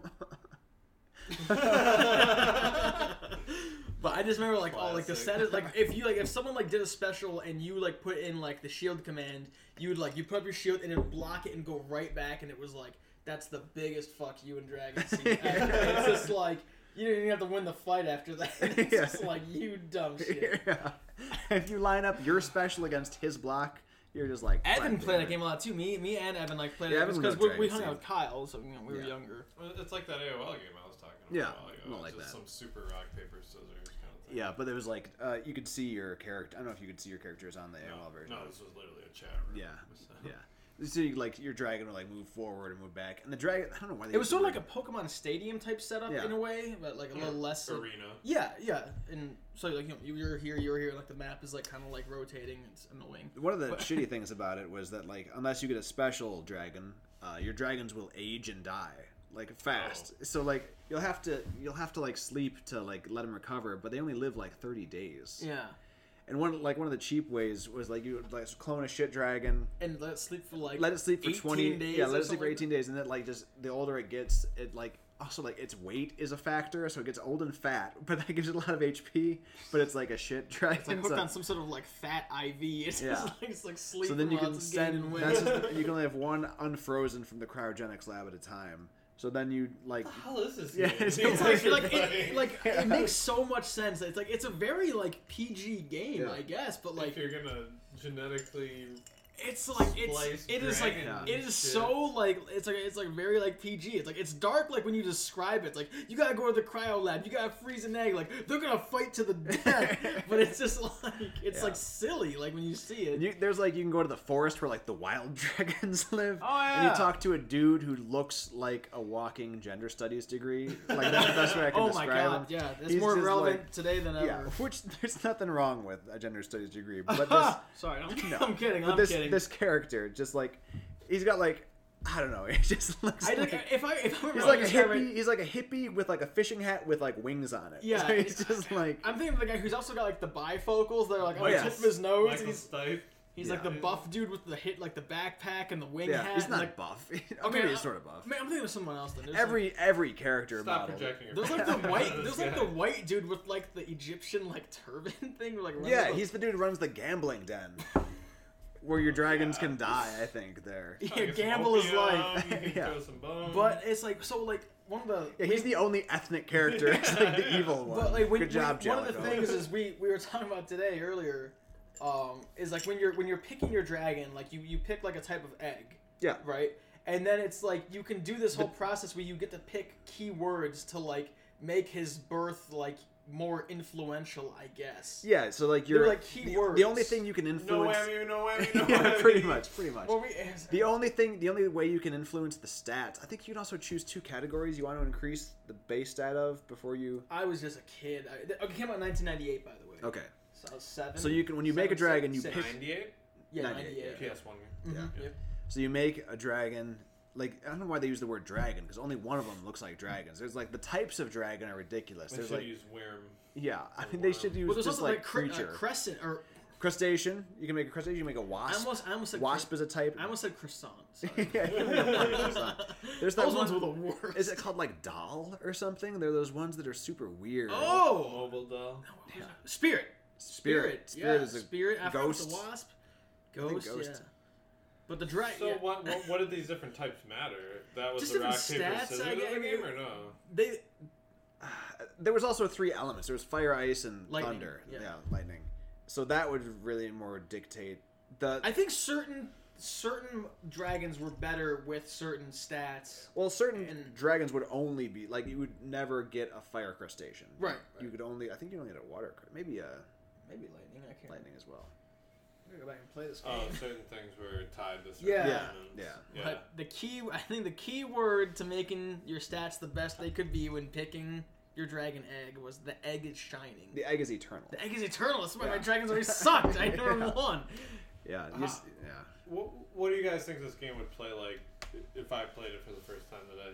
But I just remember like oh like the Classic. status like if you like if someone like did a special and you like put in like the shield command, you would like you put up your shield and it would block it and go right back, and it was like that's the biggest fuck you and Dragon see ever. It's just like you didn't even have to win the fight after that. It's Yeah. just like you dumb shit. Yeah. If you line up your special against his block, you're just like. Evan fine, played that dude. game a lot too. Me, me and Evan like played Yeah, it Evan because loved we, we Dragon hung out Seed. with Kyle, so you know, we were Yeah. younger. Well, it's like that A O L game I was talking about. Yeah, a while ago. not like Just that. some super rock paper scissors kind of thing. Yeah, but it was like uh, you could see your character. I don't know if you could see your characters on the A O L No, version. no, this was literally a chat room. Yeah, So- yeah. So you, like your dragon will like move forward and move back, and the dragon. I don't know why they. It was use sort of the like a Pokemon Stadium type setup Yeah. in a way, but like a little less. like- Arena. yeah, yeah, and so like you know, you're here, you're here, like the map is like kind of like rotating. It's annoying. One of the But- shitty things about it was that like unless you get a special dragon, uh, your dragons will age and die like fast. Oh. So like you'll have to you'll have to like sleep to like let them recover, but they only live like thirty days. Yeah, And one like one of the cheap ways was like you would like clone a shit dragon, and let it sleep for like let it sleep for eighteen twenty days. yeah, or let it sleep for something eighteen days, and then like just the older it gets, it like also like its weight is a factor, so it gets old and fat, but that gives it a lot of H P. But it's like a shit dragon. It's like hooked so- on some sort of like fat I V. It's Yeah. just like it's like sleep. So then you can lots of gain and send. win. That's just, you can only have one unfrozen from the cryogenics lab at a time. So then you like. What the hell is this? Yeah, game? it's- It's like, You're like, it, playing. like it makes so much sense. It's like it's a very like P G game, Yeah. I guess, but Like like if you're gonna genetically it's like it's Splice it is like dragon it is shit. so like it's like it's like very like P G. It's like it's dark like when you describe it. It's like you gotta go to the cryo lab, you gotta freeze an egg. Like they're gonna fight to the death, but it's just like it's Yeah. like silly like when you see it. And you, there's like you can go to the forest where like the wild dragons live. Oh, And yeah. you talk to a dude who looks like a walking gender studies degree. Like that's the best way I can Oh my describe god, him. yeah, it's He's more just relevant like- today than Yeah, ever. which there's nothing wrong with a gender studies degree, but this Sorry, I'm, no. I'm kidding. But I'm this kidding. this character just like he's got like I don't know. It just looks I like. think if I if I He's remember like a describing- hippie. He's like a hippie with like a fishing hat with like wings on it. Yeah, So he's just like. I'm thinking of the guy who's also got like the bifocals that are like on yeah. the tip of his nose. Michael He's Stipe. he's like Yeah. the buff dude with the hit like the backpack and the wing Yeah, hat. he's and, not like, buff. Okay, Okay, he's I- sort of buff. Man, I'm thinking of someone else then. There's Every every character Stop model. projecting your. Like, there's like the white. This There's like guy. the white dude with like the Egyptian like turban thing. Like runs Yeah, the- he's the dude who runs the gambling den, where your dragons Yeah. can die. I think there. yeah, Get some gamble his opium, life. You can Yeah. throw some bones. But it's like so like one of the Yeah, he's the only ethnic character. He's like the evil one. But like when, Good job, when, one of the Jellicoe. things is we we were talking about today earlier, um, is like when you're when you're picking your dragon, like you you pick like a type of egg, Yeah. right? And then it's like you can do this whole process where you get to pick keywords to like make his birth like more influential, I guess. Yeah, so like you're like the- keywords. The, only thing you can no influence. whammy, no whammy, no yeah, whammy. pretty much, pretty much. Well, we, The only thing, the only way you can influence the stats, I think you can also choose two categories you want to increase the base stat of before you. I was just a kid. I, it came out in nineteen ninety-eight, by the way. Okay. So I was seven. So you can, when you make a seven, dragon, you six. pick. ninety-eight? Yeah, ninety-eight, ninety-eight. P S one. Mhm, Yeah. yep. So you make a dragon. Like I don't know why they use the word dragon because only one of them looks like dragons. There's like the types of dragon are ridiculous. They There's should like use worm. yeah, I or mean they worm. should use Well, there's just also like like cre- uh, creature. crescent or Crustacean. You can make a crustacean. You can make a I wasp. almost I almost said Wasp cre- is a type. I almost said croissant. Sorry. Yeah, There's that Those ones were one. the worst. Is it called like doll or something? They're those ones that are super weird. Oh, Mobile doll. spirit. Spirit. Spirit yeah, is a spirit. After ghost. the wasp. think Ghost. ghost. Yeah. But the dragon. So yeah. what, what? What did these different types matter? That was Just the rock different paper stats, scissors I of the guess. game, or no? They there was also three elements. There was fire, ice, and Lightning, thunder. yeah. Yeah, lightning. So that would really more dictate the. I think certain certain dragons were better with certain stats. Well, certain and- dragons would only be like you would never get a fire crustacean. Right. You could only. I think you only get a water. cru- Maybe a Maybe lightning. I can't. lightning as well. I'm gonna go back and play this game. Oh, certain things were tied to certain Yeah. Yeah, elements. yeah. yeah. But the key, I think, the key word to making your stats the best they could be when picking your dragon egg was the egg is shining. The egg is eternal. The egg is eternal. That's why Yeah. my dragons always sucked. I never Yeah. won. Yeah. you Uh-huh. s- yeah. What, what do you guys think this game would play like if I played it for the first time today?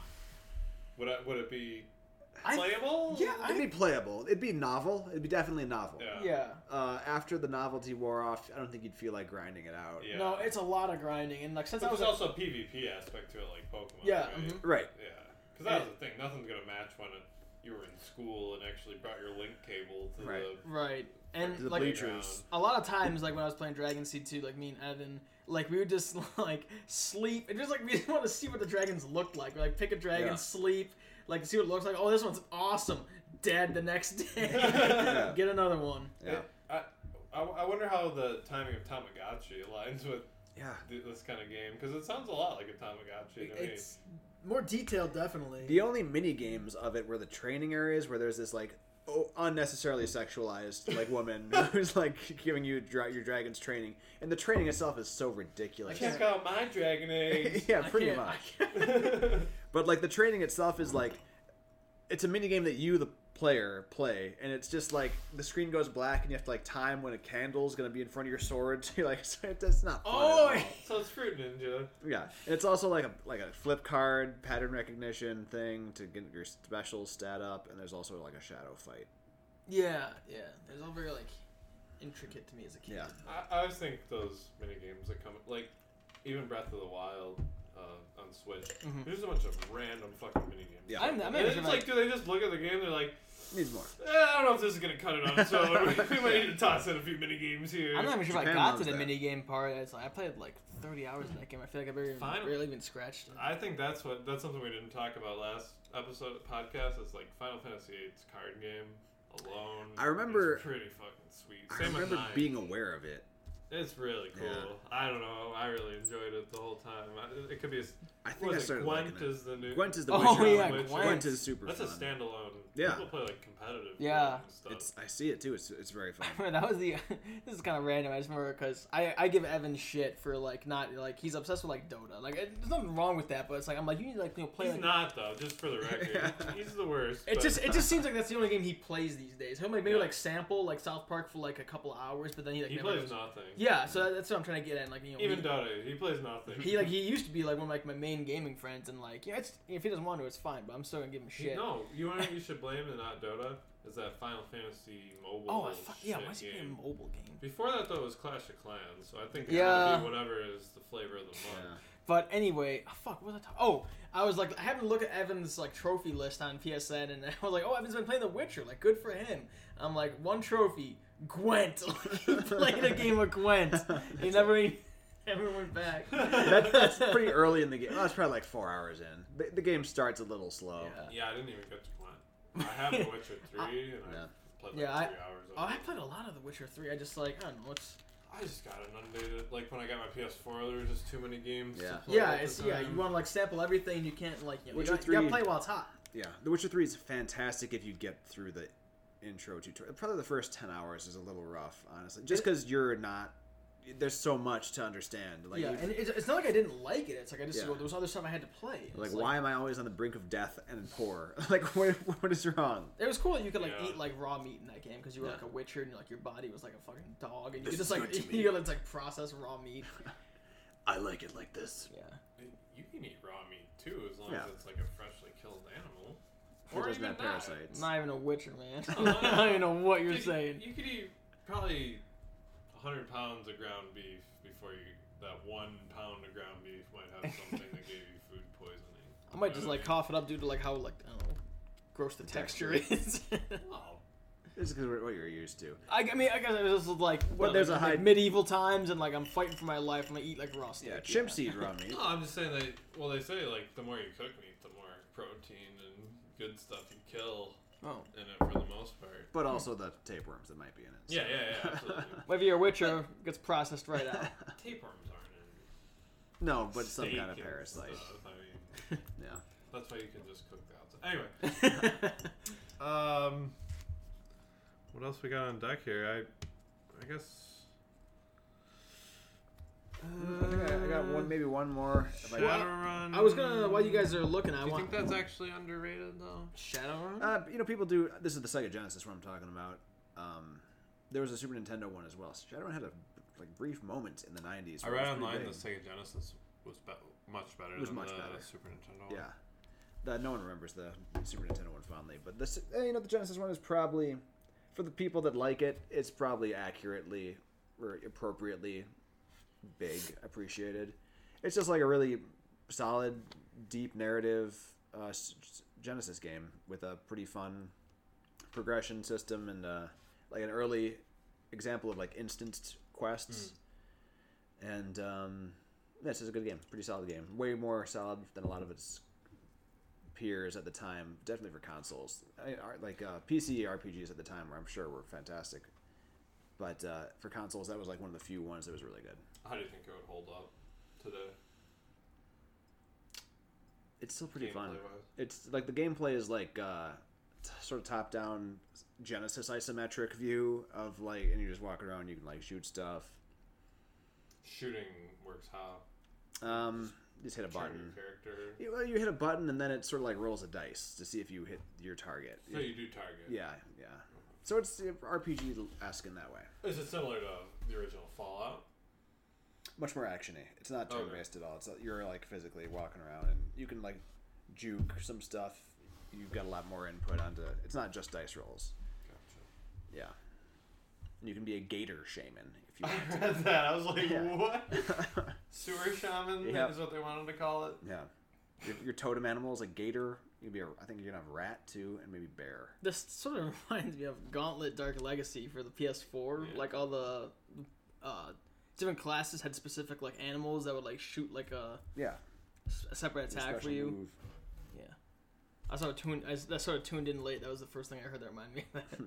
Would I, would it be I- playable? yeah, It'd be playable. It'd be novel. It'd be definitely a novel. Yeah. Yeah. Uh, after the novelty wore off, I don't think you'd feel like grinding it out. Yeah. No, it's a lot of grinding, and like since But I was there's like, also a PvP aspect to it, like Pokemon. Yeah, Right. mhm. Right. Yeah. Because that was the thing. Nothing's gonna match when it, you were in school and actually brought your link cable to Right. the. right, and To the like bleachers. a lot of times, like when I was playing Dragon Seed two, like me and Evan, like we would just like sleep and just like we just want to see what the dragons looked like. Like pick a dragon, Yeah. sleep, like see what it looks like. Oh, this one's awesome. Dead the next day. Yeah. Get another one. Yeah. It- I, I, I wonder how the timing of Tamagotchi aligns with Yeah. th- this kind of game because it sounds a lot like a Tamagotchi to me. It's more detailed, definitely. The only mini games of it were the training areas where there's this like oh, unnecessarily sexualized like woman who's like giving you dra- your dragon's training, and the training itself is so I ridiculous. check out my dragon eggs. yeah, I pretty can't- much. I can't- But like the training itself is like, it's a mini game that you the player play, and it's just like the screen goes black and you have to like time when a candle's gonna be in front of your sword. So you're like, it's not fun. Oh, at all. So it's Fruit Ninja. Yeah, and it's also like a like a flip card pattern recognition thing to get your special stat up, and there's also like a shadow fight. yeah, yeah. It's all very like intricate to me as a kid. Yeah. I, I always think those mini games that come like even Breath of the Wild uh, on Switch. Mhm. There's a bunch of random fucking mini games. Yeah. I'm, I'm And not it's sure, like, like, do they just look at the game? They're like, Needs more. eh, I don't know if this is gonna cut it on its own. we might need to toss in a few mini games here. I'm not even sure if I Japan got to loves the that. mini game part. It's like I played like thirty hours in that game. I feel like I barely, Final- barely even scratched it. I think that's what that's something we didn't talk about last episode podcast. Is like Final Fantasy eight's card game alone. I remember- is pretty fucking sweet. I Same with remember nine. being aware of it. It's really cool. Yeah. I don't know. I really enjoyed it the whole time. I- It could be. A, I think what I is it? started Gwent liking it. is the new. Gwent is the Oh, Witcher. yeah, Witcher. Gwent. Gwent is super That's fun. a standalone. Yeah. People play like competitive. Yeah. Gwent and stuff. It's I see it too. It's it's very fun. that was the. This is kind of random. I just remember because I, I give Evan shit for like not like he's obsessed with like Dota. Like it, there's nothing wrong with that, but it's like I'm like you need to like you know play. He's like, not though. Just for the record, he's the worst. It but- just it just seems like that's the only game he plays these days. He'll like maybe Yeah. like sample like South Park for like a couple hours, but then he like he never plays goes- nothing. Yeah, so that, that's what I'm trying to get at. Like you know, Even he, Dota, he plays nothing. he like he used to be like one of like my main gaming friends, and like yeah, it's, if he doesn't want to, it's fine. But I'm still gonna give him He- shit. No, you know what you should blame and not Dota is that Final Fantasy mobile. Oh, I fu- yeah, shit why is he game. playing a mobile game? Befbe that though it was Clash of Clans, so I think it's Yeah. gonna be whatever is the flavor of the month. Yeah. But anyway, oh, fuck, what was I talking? Oh, I was like, I happened to look at Evan's like trophy list on P S N, and I was like, oh, Evan's been playing The Witcher, like good for him. I'm like, one trophy, Gwent. Like, he played a game of Gwent. He never, even- never went back. That, that's pretty early in the game. Well, that's probably like four hours in. The, the game starts a little slow. Yeah. Yeah, I didn't even get to Gwent. I have The Witcher three, and Yeah. I played like Yeah, I- three hours. Oh, of I it. played a lot of The Witcher three. I just like, I don't know, it's I just got inundated. Like when I got my P S four, there was just too many games. Yeah. To play yeah, at the it's yeah. time. You want to like sample everything, you can't like you know, you Witcher gotta, you gotta three- play while it's hot. Yeah, The Witcher three is fantastic if you get through the intro tutorial. Probably the first ten hours is a little rough, honestly. Just because you're not... There's so much to understand. Like, yeah, you- and it's, it's not like I didn't like it. It's like I just Yeah. well, there was other stuff I had to play. like, It's why am I always on the brink of death and poor? Like, what, what is wrong? It was cool that you could like Yeah. eat like raw meat in that game because you were Yeah. like a witcher and like your body was like a fucking dog and you This could just is like good to me. you could like process raw meat. I like it like this. Yeah. You can eat raw meat too, as long Yeah. as it's like a freshly killed animal. Or doesn't even have not. parasites. Not even a witcher, man. Oh, I don't even know what you're You could- saying. You could eat probably one hundred pounds of ground beef before you. That one pound of ground beef might have something that gave you food poisoning. I might You just know like what cough it up due to like how like I don't know gross the, The texture, texture. is. I mean? Oh, This is 'cause we're- what you're used to. I, I mean, I guess it was just like what, there's like, a high- like medieval times and like I'm fighting for my life. I'm gonna eat like raw steak. Yeah, chimps eat raw meat. no, I'm just saying that. Well, they say like the more you cook meat, the more protein and good stuff you kill. Oh. in it for the most part. But also the tapeworms that might be in it. Yeah, yeah, yeah, absolutely. Whether you're a Witcher, gets processed right out. Tapeworms aren't in No, but some steak kind of and parasite. stuff. I mean, Yeah. that's why you can just cook the outside. Anyway, um, what else we got on deck here? I, I guess. I think I, I got one, maybe one more. If I got- Shadowrun. I was gonna, while you guys are looking, I Do you want think that's actually underrated though? Shadowrun. Uh, you know, people do. This is the Sega Genesis one I'm talking about. Um, there was a Super Nintendo one as well. Shadowrun had a like brief moment in the nineties. I read online the Sega Genesis was be- much better It was than much the better. Super Nintendo. Yeah, that no one remembers the Super Nintendo one fondly, but this, eh, you know, the Genesis one is probably for the people that like it. It's probably accurately or appropriately big appreciated. It's just like a really solid, deep narrative uh, Genesis game with a pretty fun progression system and uh, like an early example of like instanced quests. Mm. And um, this is a good game, pretty solid game. Way more solid than a lot of its peers at the time. Definitely for consoles, I, like uh, P C R P Gs at the time, where I'm sure were fantastic. But uh, for consoles, that was like one of the few ones that was really good. How do you think it would hold up today? It's still pretty fun. Gameplay-wise? It's like the gameplay is like uh, t- sort of top-down Genesis isometric view of like, and you just walk around. You can like shoot stuff. Shooting works how? Um, you just hit a Turn button. your character. You, well, you hit a button and then it sort of like rolls a dice to see if you hit your target. So you do target. Yeah, yeah. So it's R P G-esque in that way. Is it similar to the original Fallout? Much more actiony. It's not Okay. turn-based at all. It's you're like physically walking around and you can like juke some stuff. You've got a lot more input onto. It's not just dice rolls. Gotcha. Yeah. And you can be a gator shaman if you I want to. read that. I was like, Yeah. what? Sewer shaman Yep. is what they wanted to call it. Yeah. Your, your totem animal is a gator. You'd be a, I think you're gonna have rat too, and maybe bear. This sort of reminds me of Gauntlet Dark Legacy for the P S four. Yeah. Like all the uh, different classes had specific like animals that would like shoot like a, Yeah. a separate attack for Special you. move. Yeah, I sort of tuned. I, I sort of tuned in late. That was the first thing I heard that reminded me of that.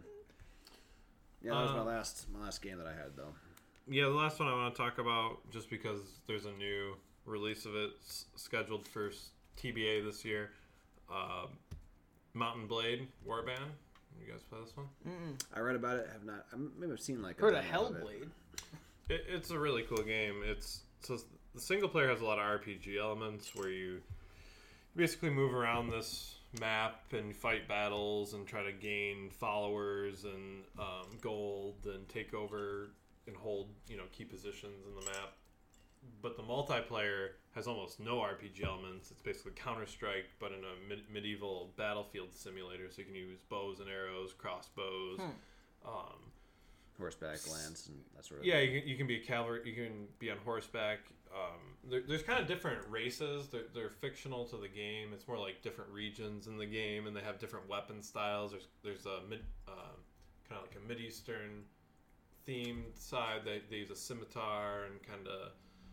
Yeah, that was my Uh, last my last game that I had though. Yeah, the last one I want to talk about, just because there's a new release of it s- scheduled for s- T B A this year. Uh, Mountain Blade Warband. You guys play this one? Mm-mm. I read about it. Have not. I maybe have seen like. a Heard of demo it. Hellblade. It, it's a really cool game. It's so the single player has a lot of R P G elements where you basically move around this map and fight battles and try to gain followers and um, gold and take over and hold, you know, key positions in the map. But the multiplayer has almost no R P G elements. It's basically Counter-Strike, but in a mid- medieval battlefield simulator. So you can use bows and arrows, crossbows. Hmm. Um, Horseback, lance, and that sort of. yeah, you can, you can be a cavalry. You can be on horseback. Um, there, there's kind of different races. They're, they're fictional to the game. It's more like different regions in the game, and they have different weapon styles. There's there's a mid, uh, kind of like a mid-eastern themed side. They, they use a scimitar, and kind of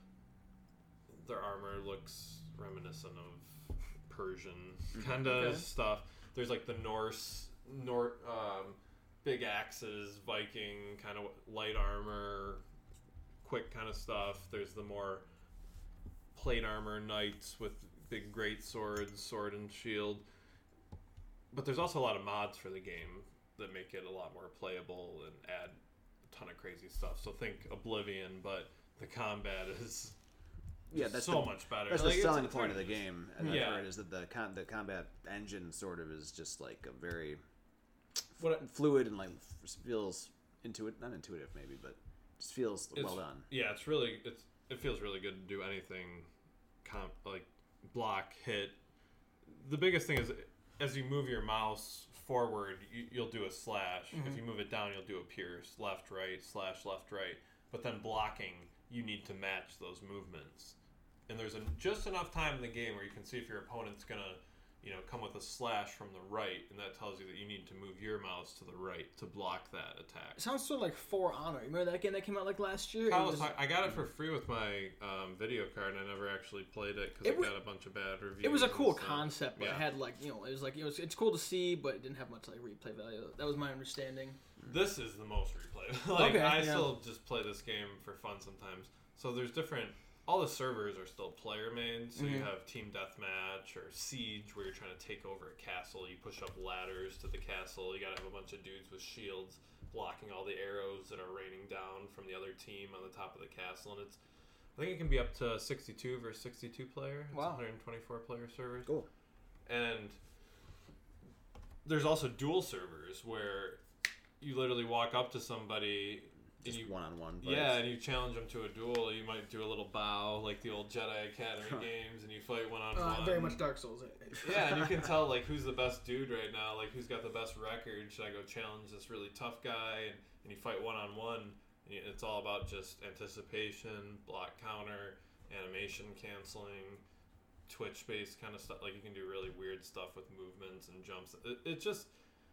their armor looks reminiscent of Persian kind of Okay. stuff. There's like the Norse, Nor, um, big axes, Viking kind of light armor, quick kind of stuff. There's the more plate armor knights with big great swords, sword and shield. But there's also a lot of mods for the game that make it a lot more playable and add a ton of crazy stuff. So think Oblivion, but the combat is Yeah, that's so the, much better. That's Like, the it's- selling it's point hard of the to- game. And Yeah. I've heard is that the con- the combat engine sort of is just like a very What I- fluid and like f- feels intuitive, not intuitive maybe, but just feels It's- well done. Yeah, it's really it's it feels really good to do anything comp like block, hit. The biggest thing is as you move your mouse forward, you, you'll do a slash. Mhm. If you move it down, you'll do a pierce, left, right, slash, left, right. But then blocking, you need to match those movements. And there's a, just enough time in the game where you can see if your opponent's gonna, you know, come with a slash from the right, and that tells you that you need to move your mouse to the right to block that attack. It sounds sort of like For Honor. You remember that game that came out like last year? Kyle It was was- talk- I got it for free with my um, video card, and I never actually played it because It it, was- got a bunch of bad reviews. It was a and cool stuff. concept, but Yeah. it had like you know, it was like it was it's cool to see, but it didn't have much like replay value. That was my understanding. This is the most replay. like Okay, I yeah. still just play this game for fun sometimes. So there's different. All the servers are still player made. So you Mhm. have team deathmatch or siege, where you're trying to take over a castle. You push up ladders to the castle. You gotta have a bunch of dudes with shields blocking all the arrows that are raining down from the other team on the top of the castle. And it's, I think it can be up to sixty-two versus sixty-two player. It's Wow. one hundred twenty-four player servers. Cool. And there's also dual servers where you literally walk up to somebody and Just you, one on one. yeah, and you challenge them to a duel. You might do a little bow like the old Jedi Academy games, and you fight one on Uh, one. very much Dark Souls. Yeah, and you can tell like who's the best dude right now, like who's got the best record. Should I go challenge this really tough guy? And, and you fight one on one. It's all about just anticipation, block counter, animation canceling, twitch based kind of stuff. Like you can do really weird stuff with movements and jumps. It, it just,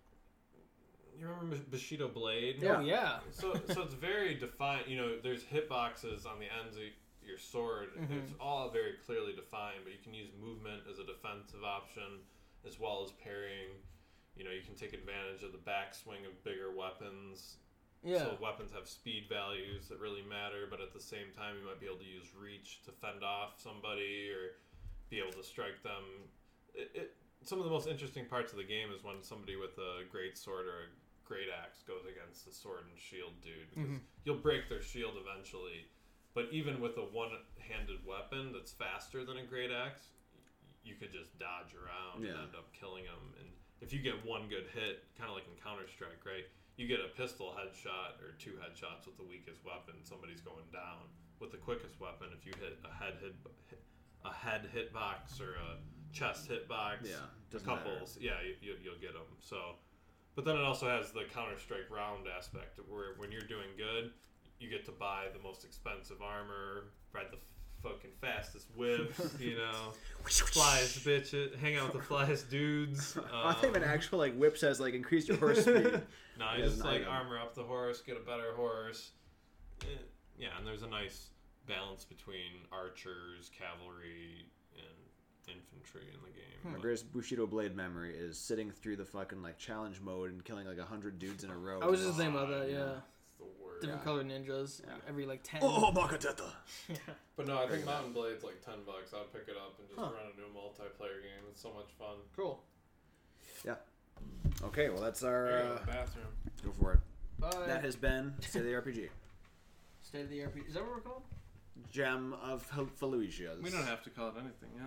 you remember Bushido Blade? Yeah. Oh yeah. So so it's very defined. You know, there's hitboxes on the ends of your sword. Mhm. It's all very clearly defined, but you can use movement as a defensive option as well as parrying. You know, you can take advantage of the backswing of bigger weapons. Yeah. So weapons have speed values that really matter, but at the same time, you might be able to use reach to fend off somebody or be able to strike them. It, it some of the most interesting parts of the game is when somebody with a great sword or a great axe goes against the sword and shield dude, because Mhm. you'll break their shield eventually. But even with a one-handed weapon that's faster than a great axe, you could just dodge around Yeah. and end up killing them. And if you get one good hit, kind of like in Counter-Strike, right? You get a pistol headshot or two headshots with the weakest weapon, somebody's going down. With the quickest weapon, if you hit a head hit, a head hitbox or a chest hitbox, Yeah, a doesn't couples, yeah, you, you, you'll get them. So, but then it also has the Counter-Strike round aspect, where when you're doing good, you get to buy the most expensive armor, ride the fucking fastest whip, you know, flyest bitches, hang out with the flyest dudes. Um, I think an actual like whip says like increase your horse speed. No, Yeah, you just an like item. armor up the horse, get a better horse. Eh, yeah, and there's a nice balance between archers, cavalry, and infantry in the game. My But- greatest Bushido Blade memory is sitting through the fucking like challenge mode and killing like a hundred dudes in a row. I was just thinking about that. Yeah. Yeah. It's the worst. Different Yeah. colored ninjas. Yeah. Every like ten. Oh, Bakateta! But no, I Very think good. Mountain Blade's like ten bucks. I'd pick it up and just Huh. run a new multiplayer game. It's so much fun. Cool. Okay, well that's our. There you go, Uh, the bathroom. go for it. Bye. That has been State of the R P G. State of the R P G. Is that what we're called? Gem of Hel- Fallujah. We don't have to call it anything yet.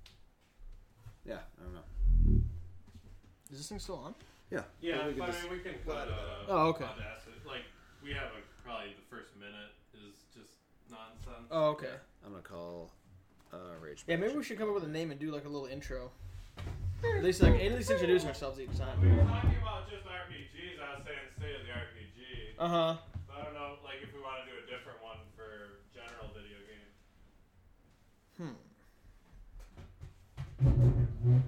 Yeah, I don't know. Is this thing still on? Yeah. Yeah, Well, we but could I just- mean, we can we'll cut edit uh, that Oh, okay. Audacity. Like, we have a, probably the first minute is just nonsense. Oh, okay. I'm gonna call uh, Rage. Yeah, maybe we should come up with a name and do like a little intro. At least like at least introduce ourselves each We time. were talking about just R P Gs. I was saying State of the R P G. Uh huh. But I don't know, like, if we want to do a different one for general video game. Hmm.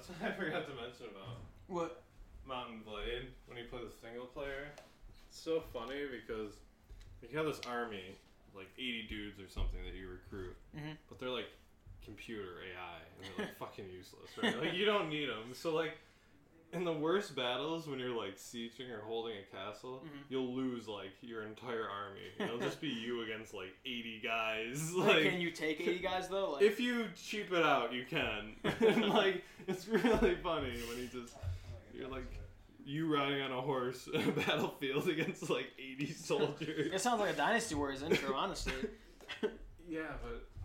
something I forgot to mention about What? Mountain Blade when you play the single player. It's so funny because you have this army, like eighty dudes or something that you recruit, mm-hmm. but they're like computer A I and they're like fucking useless, right? Like you don't need them. So like in the worst battles when you're like sieging or holding a castle, mm-hmm. you'll lose like your entire army. It'll just be you against like eighty guys. Like, Like, can you take eighty guys though? Like, if you cheap it out, you can. And, like it's really funny when you just you're like you riding on a horse in a battlefield against like eighty soldiers. It sounds like a Dynasty Warriors intro, honestly. Yeah, but